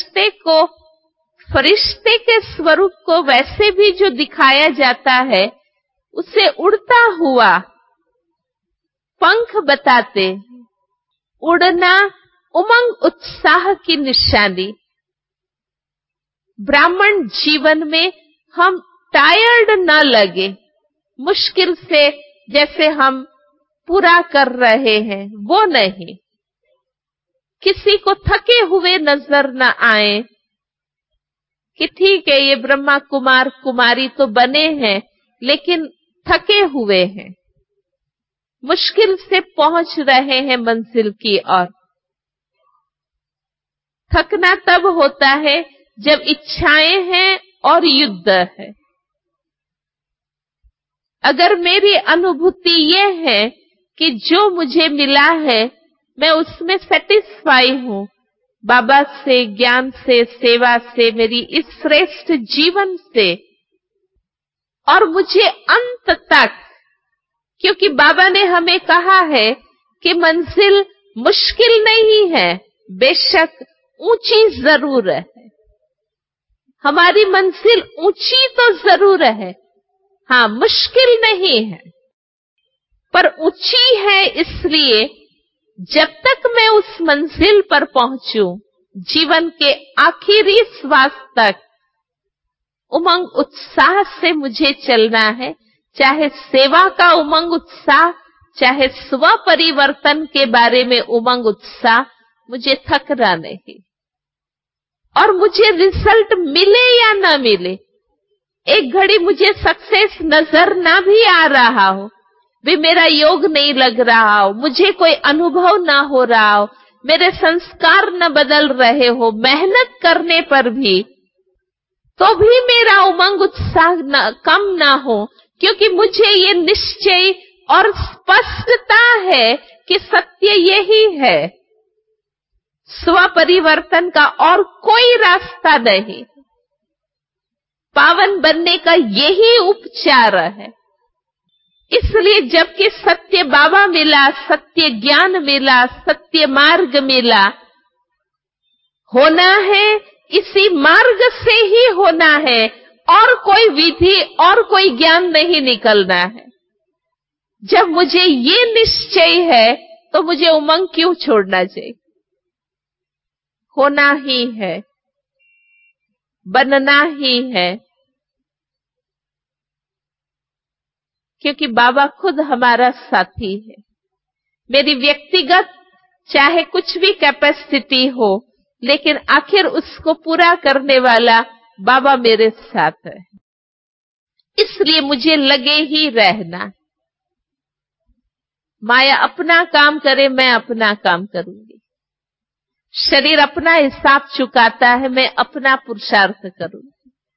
फरिश्ते के स्वरूप को वैसे भी जो दिखाया जाता है, उसे उड़ता हुआ पंख बताते। उड़ना उमंग उत्साह की निशानी। ब्राह्मण जीवन में हम टायर्ड न लगे, मुश्किल से जैसे हम पूरा कर रहे हैं वो नहीं, किसी को थके हुए नजर न आए कि ठीक है ये ब्रह्मा कुमार कुमारी तो बने हैं लेकिन थके हुए हैं, मुश्किल से पहुंच रहे हैं मंजिल की ओर। थकना तब होता है जब इच्छाएं हैं और युद्ध है। अगर मेरी अनुभूति ये है कि जो मुझे मिला है मैं उसमें सेटिस्फाई हूं, बाबा से, ज्ञान से, सेवा से, मेरी इस श्रेष्ठ जीवन से, और मुझे अंत तक, क्योंकि बाबा ने हमें कहा है कि मंजिल मुश्किल नहीं है, बेशक ऊंची जरूर है। हमारी मंजिल ऊंची तो जरूर है, हाँ, मुश्किल नहीं है, पर ऊंची है इसलिए जब तक मैं उस मंजिल पर पहुंचूं, जीवन के आखिरी श्वास तक उमंग उत्साह से मुझे चलना है। चाहे सेवा का उमंग उत्साह, चाहे स्व परिवर्तन के बारे में उमंग उत्साह, मुझे थकना नहीं। और मुझे रिजल्ट मिले या ना मिले, एक घड़ी मुझे सक्सेस नजर ना भी आ रहा हो, भी मेरा योग नहीं लग रहा हो, मुझे कोई अनुभव ना हो रहा हो, मेरे संस्कार न बदल रहे हो, मेहनत करने पर भी, तो भी मेरा उमंग उत्साह कम ना हो, क्योंकि मुझे ये निश्चय और स्पष्टता है कि सत्य यही है, स्व परिवर्तन का और कोई रास्ता नहीं, पावन बनने का यही उपचार है। इसलिए जबकि सत्य बाबा मिला, सत्य ज्ञान मिला, सत्य मार्ग मिला, होना है इसी मार्ग से ही होना है, और कोई विधि और कोई ज्ञान नहीं निकलना है। जब मुझे ये निश्चय है तो मुझे उमंग क्यों छोड़ना चाहिए? होना ही है, बनना ही है, क्योंकि बाबा खुद हमारा साथी है। मेरी व्यक्तिगत चाहे कुछ भी कैपेसिटी हो, लेकिन आखिर उसको पूरा करने वाला बाबा मेरे साथ है। इसलिए मुझे लगे ही रहना। माया अपना काम करे, मैं अपना काम करूंगी। शरीर अपना हिसाब चुकाता है, मैं अपना पुरुषार्थ करूंगी।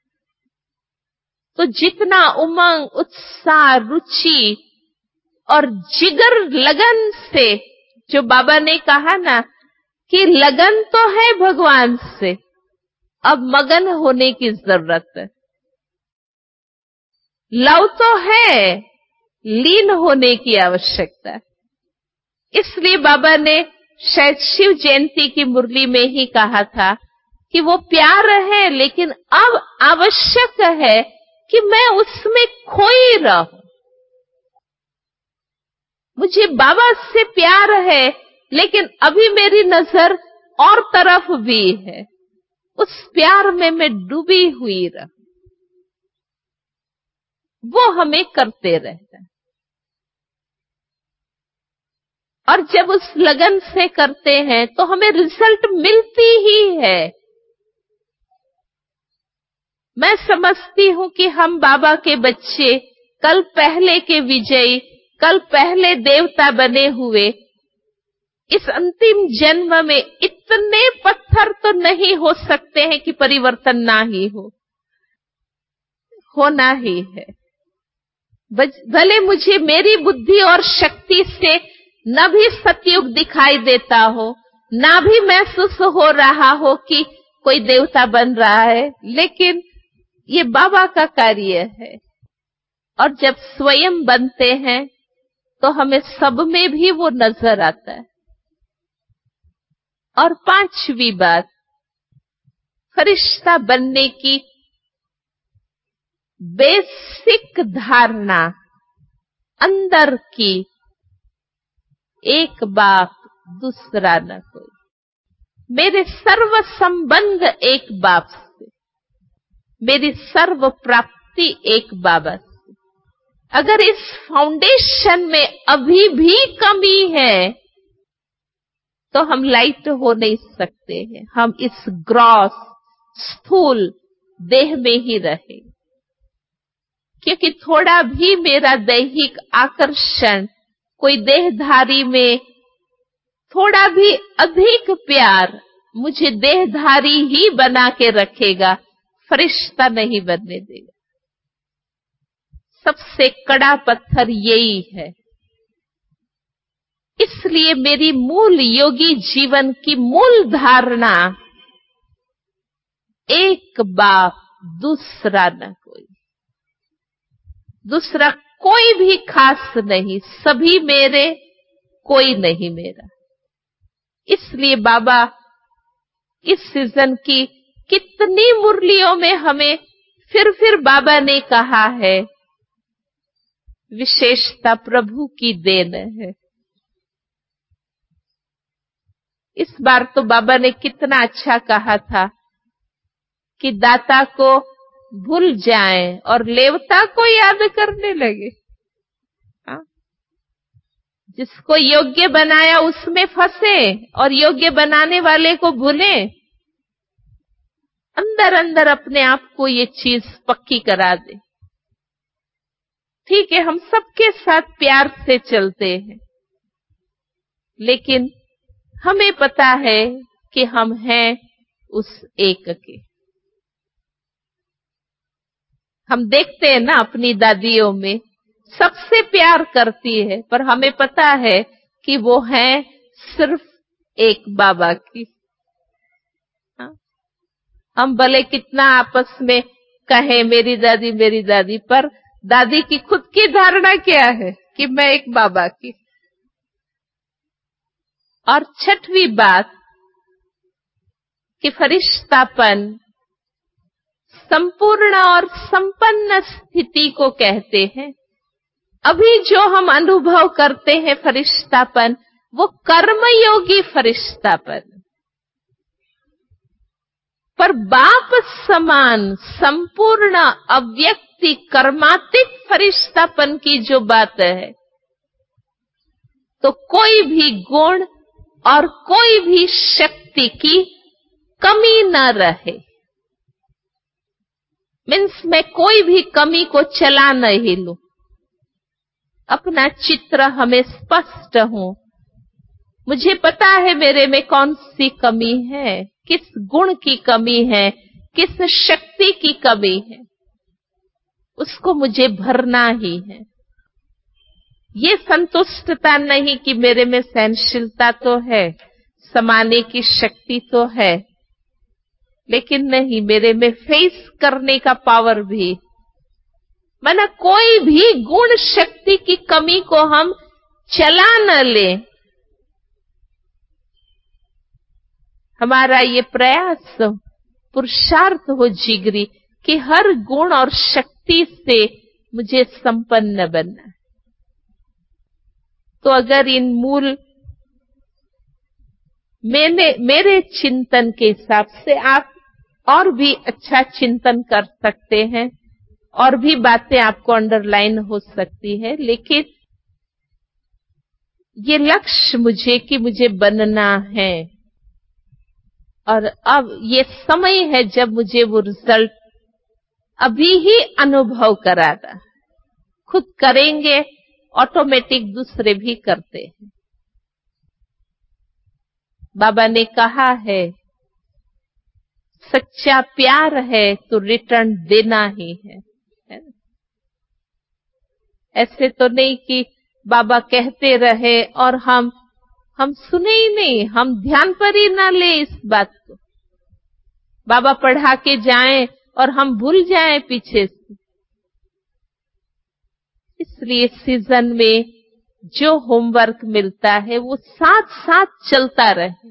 तो जितना उमंग, उत्साह, रुचि और जिगर, लगन से, जो बाबा ने कहा ना कि लगन तो है भगवान से, अब मगन होने की जरूरत है। लव तो है, लीन होने की आवश्यकता है। इसलिए बाबा ने शायद शिव जयंती की मुरली में ही कहा था कि वो प्यार है, लेकिन अब आवश्यक है कि मैं उसमें खोई रहूं। मुझे बाबा से प्यार है, लेकिन अभी मेरी नजर और तरफ भी है। उस प्यार में मैं डूबी हुई रहूं। वो हमें करते रहता है। और जब उस लगन से करते हैं तो हमें रिजल्ट मिलती ही है। मैं समझती हूं कि हम बाबा के बच्चे, कल पहले के विजयी, कल पहले देवता बने हुए, इस अंतिम जन्म में इतने पत्थर तो नहीं हो सकते हैं कि परिवर्तन ना ही हो, होना ही है। भले मुझे मेरी बुद्धि और शक्ति से न भी सतयुग दिखाई देता हो, ना भी महसूस हो रहा हो कि कोई देवता बन रहा है, लेकिन ये बाबा का कार्य है। और जब स्वयं बनते हैं तो हमें सब में भी वो नजर आता है। और पांचवी बात, फरिश्ता बनने की बेसिक धारणा अंदर की, एक बाप दूसरा न कोई। मेरे सर्व संबंध एक बाप से, मेरी सर्व प्राप्ति एक बाबा से। अगर इस फाउंडेशन में अभी भी कमी है तो हम लाइट हो नहीं सकते हैं। हम इस ग्रॉस स्थूल देह में ही रहे, क्योंकि थोड़ा भी मेरा दैहिक आकर्षण, कोई देहधारी में थोड़ा भी अधिक प्यार मुझे देहधारी ही बना के रखेगा, फरिश्ता नहीं बनने देगा। सबसे कड़ा पत्थर यही है। इसलिए मेरी मूल योगी जीवन की मूल धारणा, एक बाप दूसरा न कोई। दूसरा कोई भी खास नहीं, सभी मेरे, कोई नहीं मेरा। इसलिए बाबा इस सीजन की कितनी मुरलियों में हमें फिर बाबा ने कहा है, विशेषता प्रभु की देन है। इस बार तो बाबा ने कितना अच्छा कहा था कि दाता को भूल जाएं और लेवता को याद करने लगे। जिसको योग्य बनाया उसमें फंसे और योग्य बनाने वाले को भूले। अंदर अंदर अपने आप को ये चीज पक्की करा दे। ठीक है, हम सबके साथ प्यार से चलते हैं, लेकिन हमें पता है कि हम हैं उस एक के। हम देखते हैं ना, अपनी दादियों में सबसे प्यार करती है, पर हमें पता है कि वो है सिर्फ एक बाबा की। हम भले कितना आपस में कहें मेरी दादी, पर दादी की खुद की धारणा क्या है कि मैं एक बाबा की। और छठवीं बात कि फरिश्तापन संपूर्ण और संपन्न स्थिति को कहते हैं। अभी जो हम अनुभव करते हैं फरिश्तापन, वो कर्मयोगी फरिश्तापन, पर बाप समान संपूर्ण अव्यक्ति कर्मातीत फरिश्तापन की जो बात है, तो कोई भी गुण और कोई भी शक्ति की कमी न रहे। मीन्स मैं कोई भी कमी को चला नहीं लूं, अपना चित्र हमें स्पष्ट हो। मुझे पता है मेरे में कौन सी कमी है, किस गुण की कमी है, किस शक्ति की कमी है, उसको मुझे भरना ही है। ये संतुष्टता नहीं कि मेरे में सहनशीलता तो है, समाने की शक्ति तो है, लेकिन नहीं, मेरे में फेस करने का पावर भी। माना कोई भी गुण शक्ति की कमी को हम चला न ले। हमारा ये प्रयास पुरुषार्थ हो जिगरी कि हर गुण और शक्ति से मुझे संपन्न बनना। तो अगर इन मूल मेरे चिंतन के हिसाब से आप और भी अच्छा चिंतन कर सकते हैं, और भी बातें आपको अंडरलाइन हो सकती है, लेकिन ये लक्ष्य मुझे कि मुझे बनना है, और अब ये समय है जब मुझे वो रिजल्ट अभी ही अनुभव कराना। खुद करेंगे, ऑटोमेटिक दूसरे भी करते हैं। बाबा ने कहा है सच्चा प्यार है तो रिटर्न देना ही है ना? ऐसे तो नहीं कि बाबा कहते रहे और हम सुने ही नहीं, हम ध्यान पर ही ना ले इस बात को। बाबा पढ़ा के जाएं और हम भूल जाएं पीछे से। इसलिए सीजन में जो होमवर्क मिलता है वो साथ साथ चलता रहे।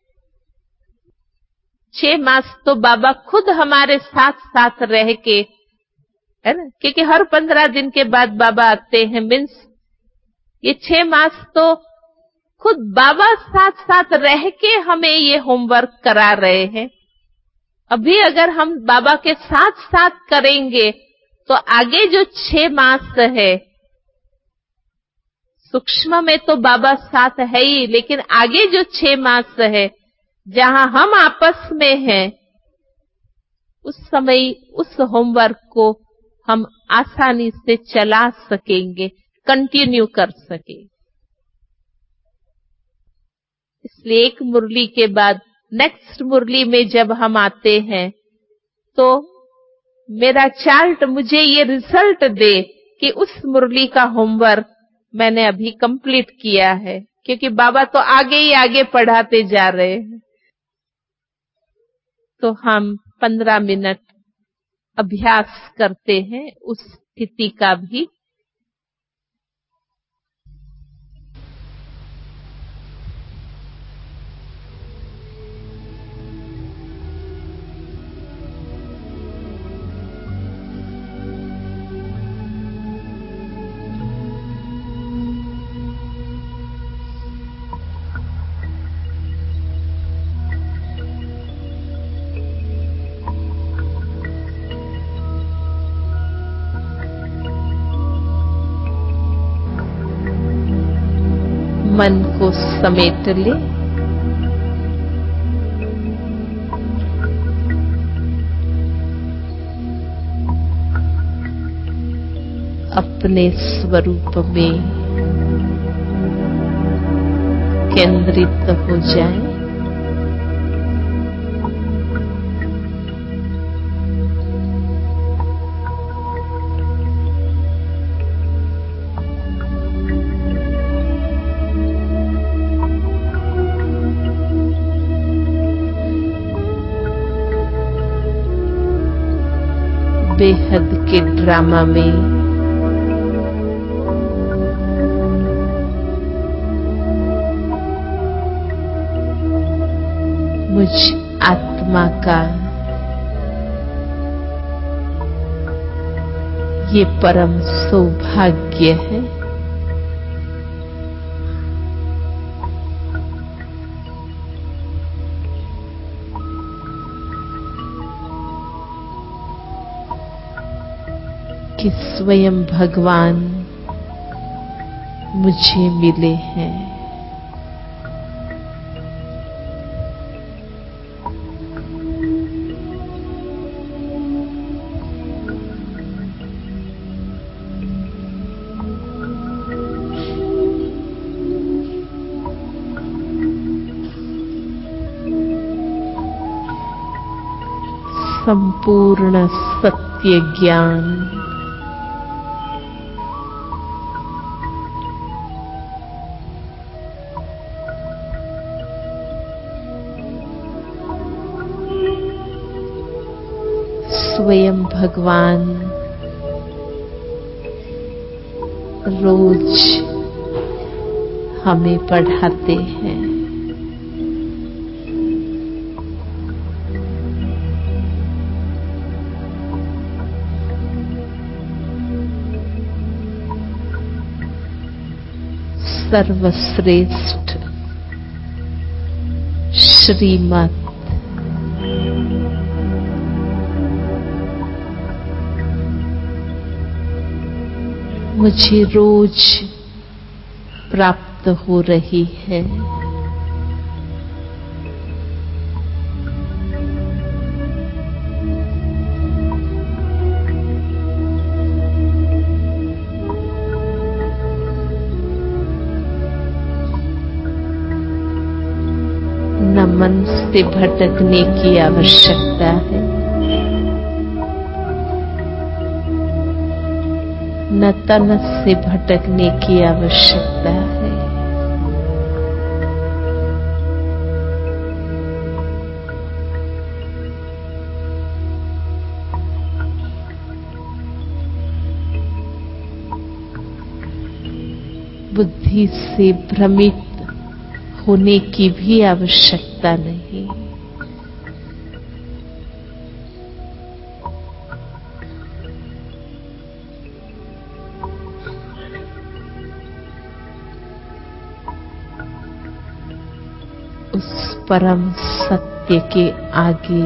6 मास तो बाबा खुद हमारे साथ साथ रह के, है ना, क्योंकि हर 15 दिन के बाद बाबा आते हैं, मीन्स ये 6 मास तो खुद बाबा साथ साथ रह के हमें ये होमवर्क करा रहे हैं। अभी अगर हम बाबा के साथ साथ करेंगे तो आगे जो 6 मास है, सूक्ष्म में तो बाबा साथ है ही, लेकिन आगे जो 6 मास है जहां हम आपस में हैं, उस समय उस होमवर्क को हम आसानी से चला सकेंगे, कंटिन्यू कर सकेंगे। इसलिए एक मुरली के बाद नेक्स्ट मुरली में जब हम आते हैं तो मेरा चार्ट मुझे ये रिजल्ट दे कि उस मुरली का होमवर्क मैंने अभी कंप्लीट किया है, क्योंकि बाबा तो आगे ही आगे पढ़ाते जा रहे हैं। तो हम 15 मिनट अभ्यास करते हैं उस स्थिति का भी। मन को समेट ले, अपने स्वरूप में केंद्रित हो जाए। बेहद के ड्रामा में मुझ आत्मा का ये परम सौभाग्य है कि स्वयं भगवान मुझे मिले हैं। संपूर्ण सत्य ज्ञान स्वयं भगवान रोज हमें पढ़ाते हैं। सर्वश्रेष्ठ श्रीमत मुझे रोज प्राप्त हो रही है। न मन से भटकने की आवश्यकता है, न तन से भटकने की आवश्यकता है। बुद्धि से भ्रमित होने की भी आवश्यकता नहीं। उस परम सत्य के आगे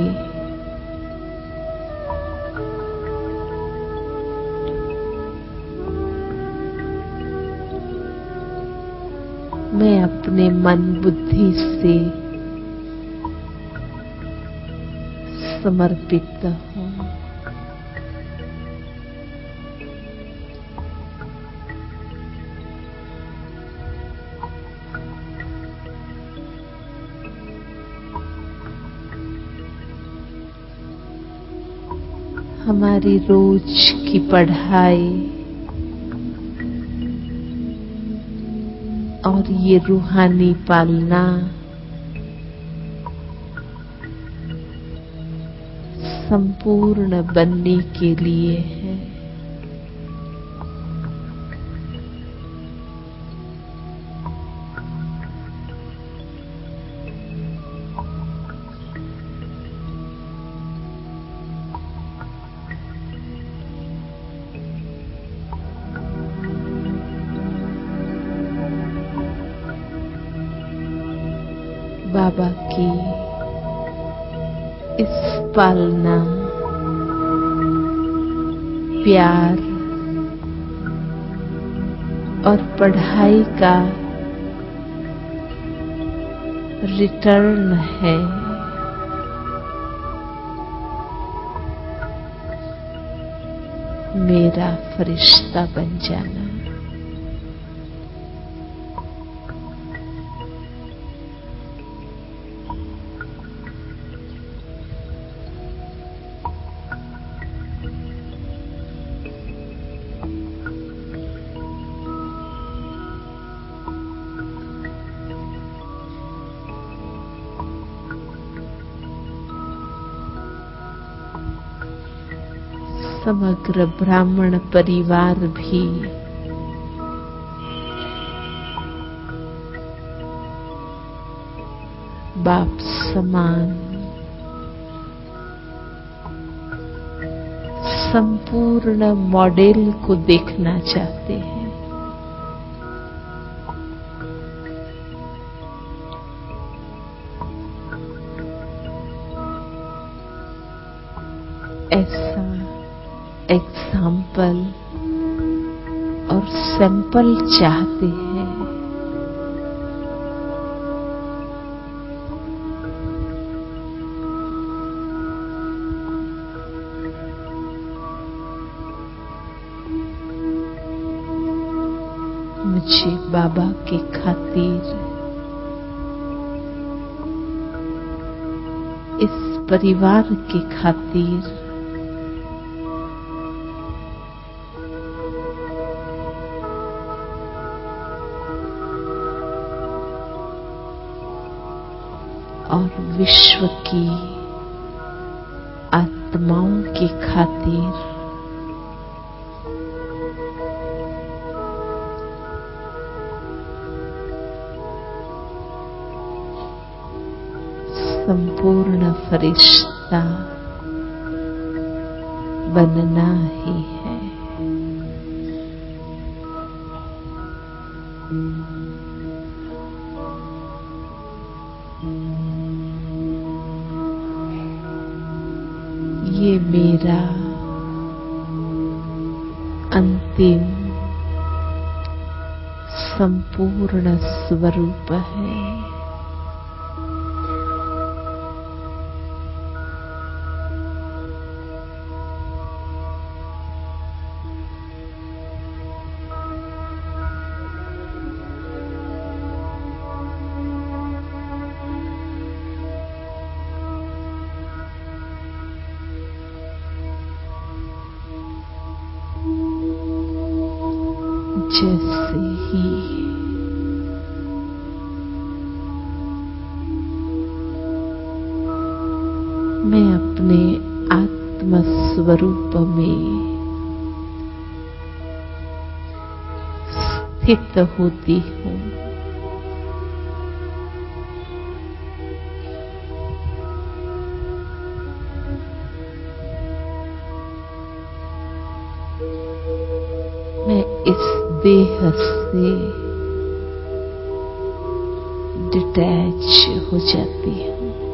मैं अपने मन बुद्धि से समर्पित हूँ। हमारी रोज की पढ़ाई और ये रूहानी पालना संपूर्ण बनने के लिए है। बाबा की इस पालना, प्यार और पढ़ाई का रिटर्न है। मेरा फरिश्ता बन जाना। समग्र ब्राह्मण परिवार भी बाप समान संपूर्ण मॉडल को देखना चाहते हैं। ऐसा एग्जाम्पल और सैंपल चाहते हैं। मुझे बाबा के खातिर इस परिवार के खातिर और विश्व की आत्माओं की खातिर संपूर्ण फरिश्ता बनना ही है। ये मेरा अंतिम संपूर्ण स्वरूप है। जैसे ही मैं अपने आत्म स्वरूप में स्थित होती हूँ, मैं इस देह से डिटैच हो जाती हूँ।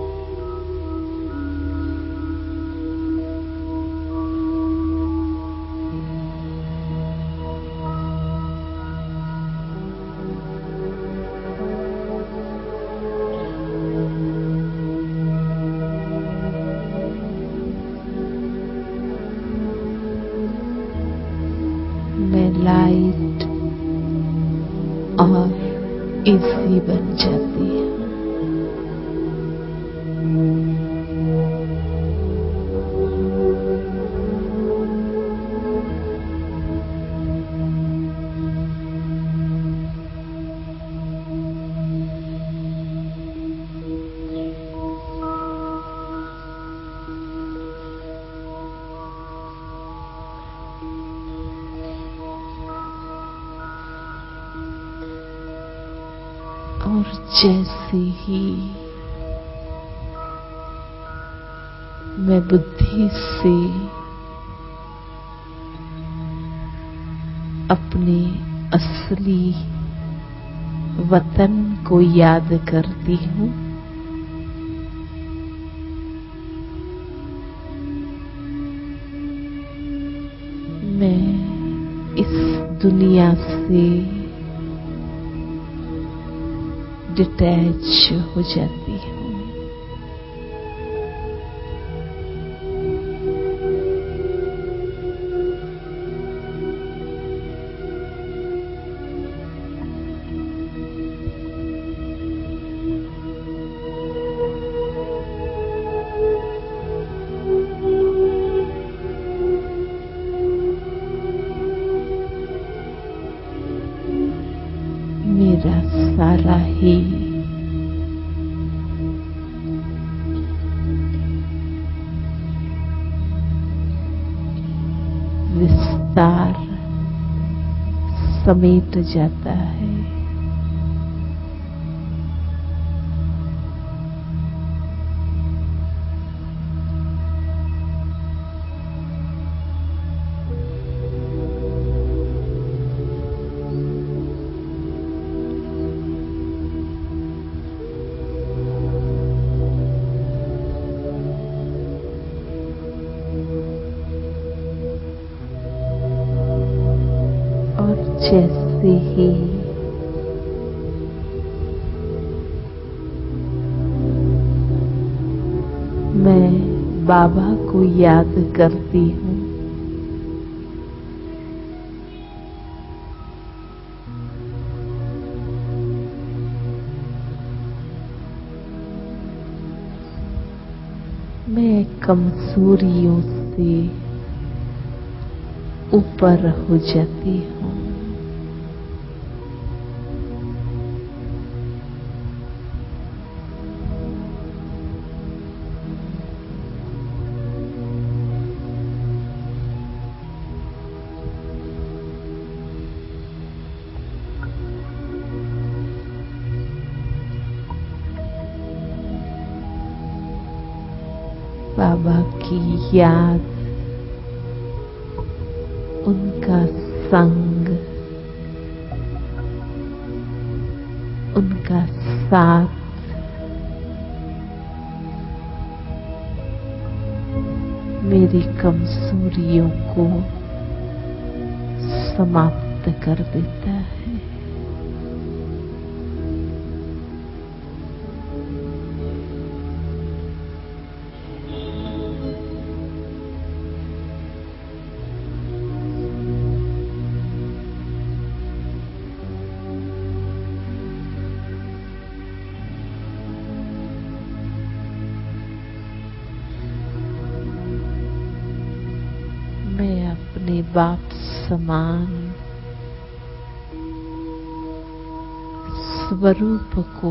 मैं लाइट और इजी बन जाती हूँ। और जैसे ही मैं बुद्धि से अपने असली वतन को याद करती हूँ, मैं इस दुनिया से डिटैच हो जाती हूँ। मेरा सारा ही विस्तार समेट जाता है। और जैसे ही मैं बाबा को याद करती हूँ, मैं कमजोरियों से ऊपर हो जाती हूँ। बाबा की याद, उनका संग, उनका साथ, मेरी कमजोरियों को समाप्त कर देता है। मैं अपने बाप समान स्वरूप को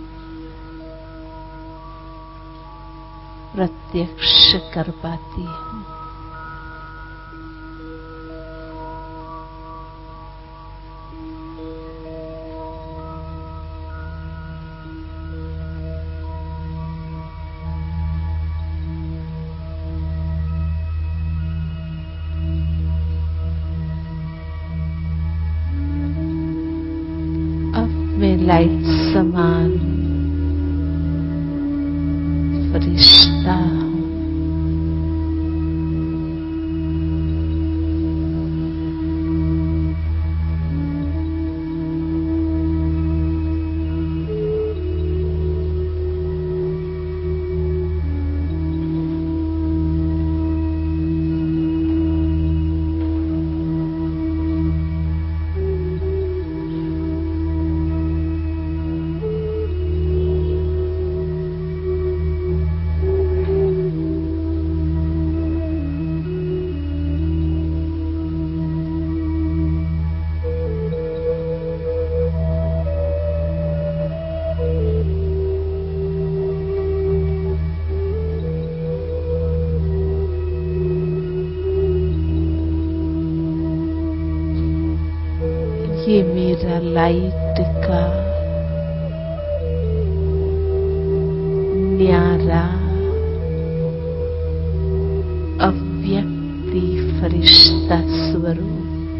प्रत्यक्ष कर पाती हूँ। मैं लाइट समान फरिश्ता हूँ। ये मेरा लाइट का न्यारा अव्यक्ति फरिश्ता स्वरूप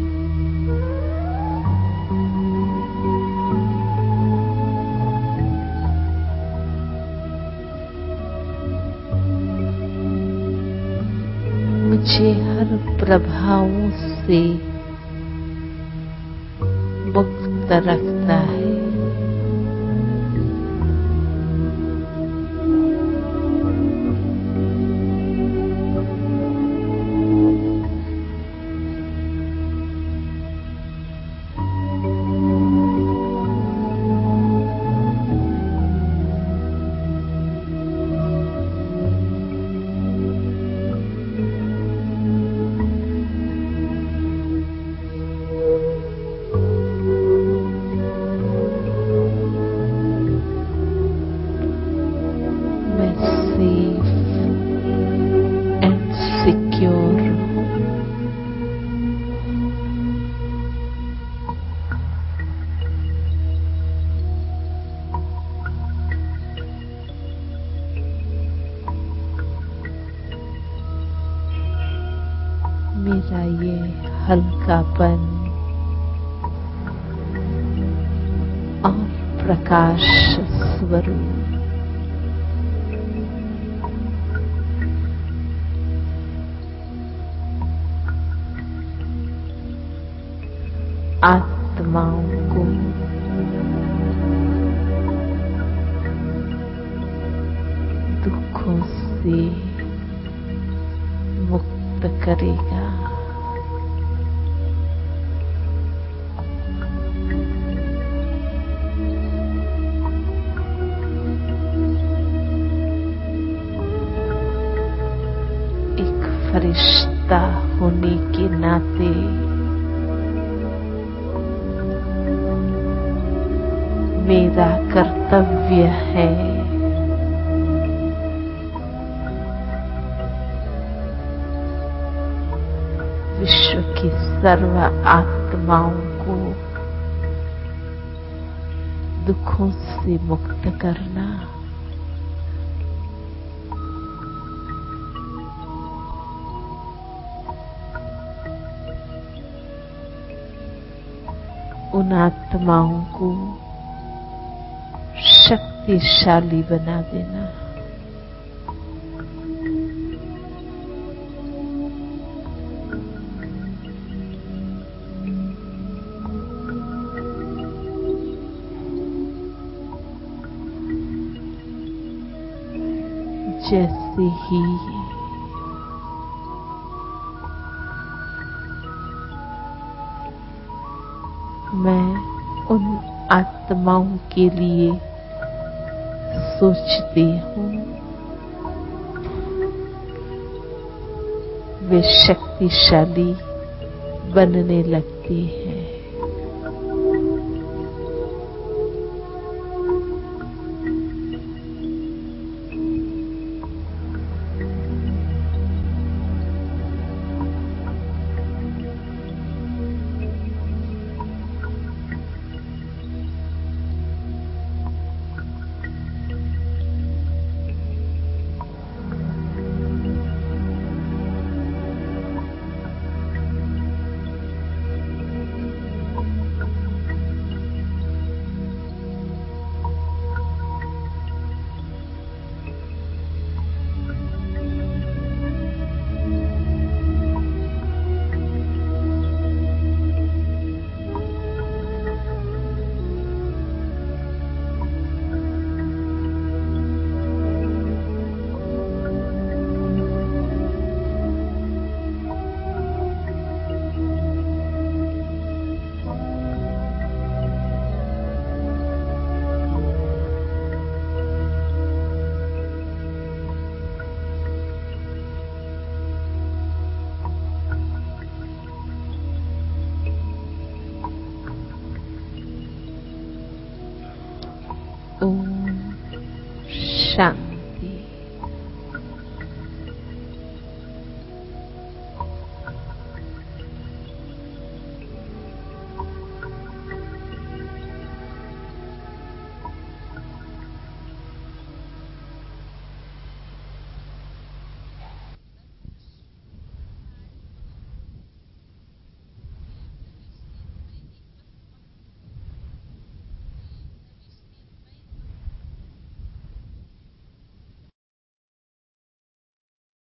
मुझे हर प्रभावों से मुक्त रखता है। मेरा ये हल्कापन और प्रकाश स्वरूप आत्माओं को दुखों से मुक्त करेगा। एक फरिश्ता होने के नाते मेरा कर्तव्य है विश्व की सर्व आत्माओं को दुखों से मुक्त करना। उन आत्माओं को शक्तिशाली बना देना। जैसे ही मैं उन आत्माओं के लिए सोचती हूँ, वे शक्तिशाली बनने लगती हैं। ओम शांति।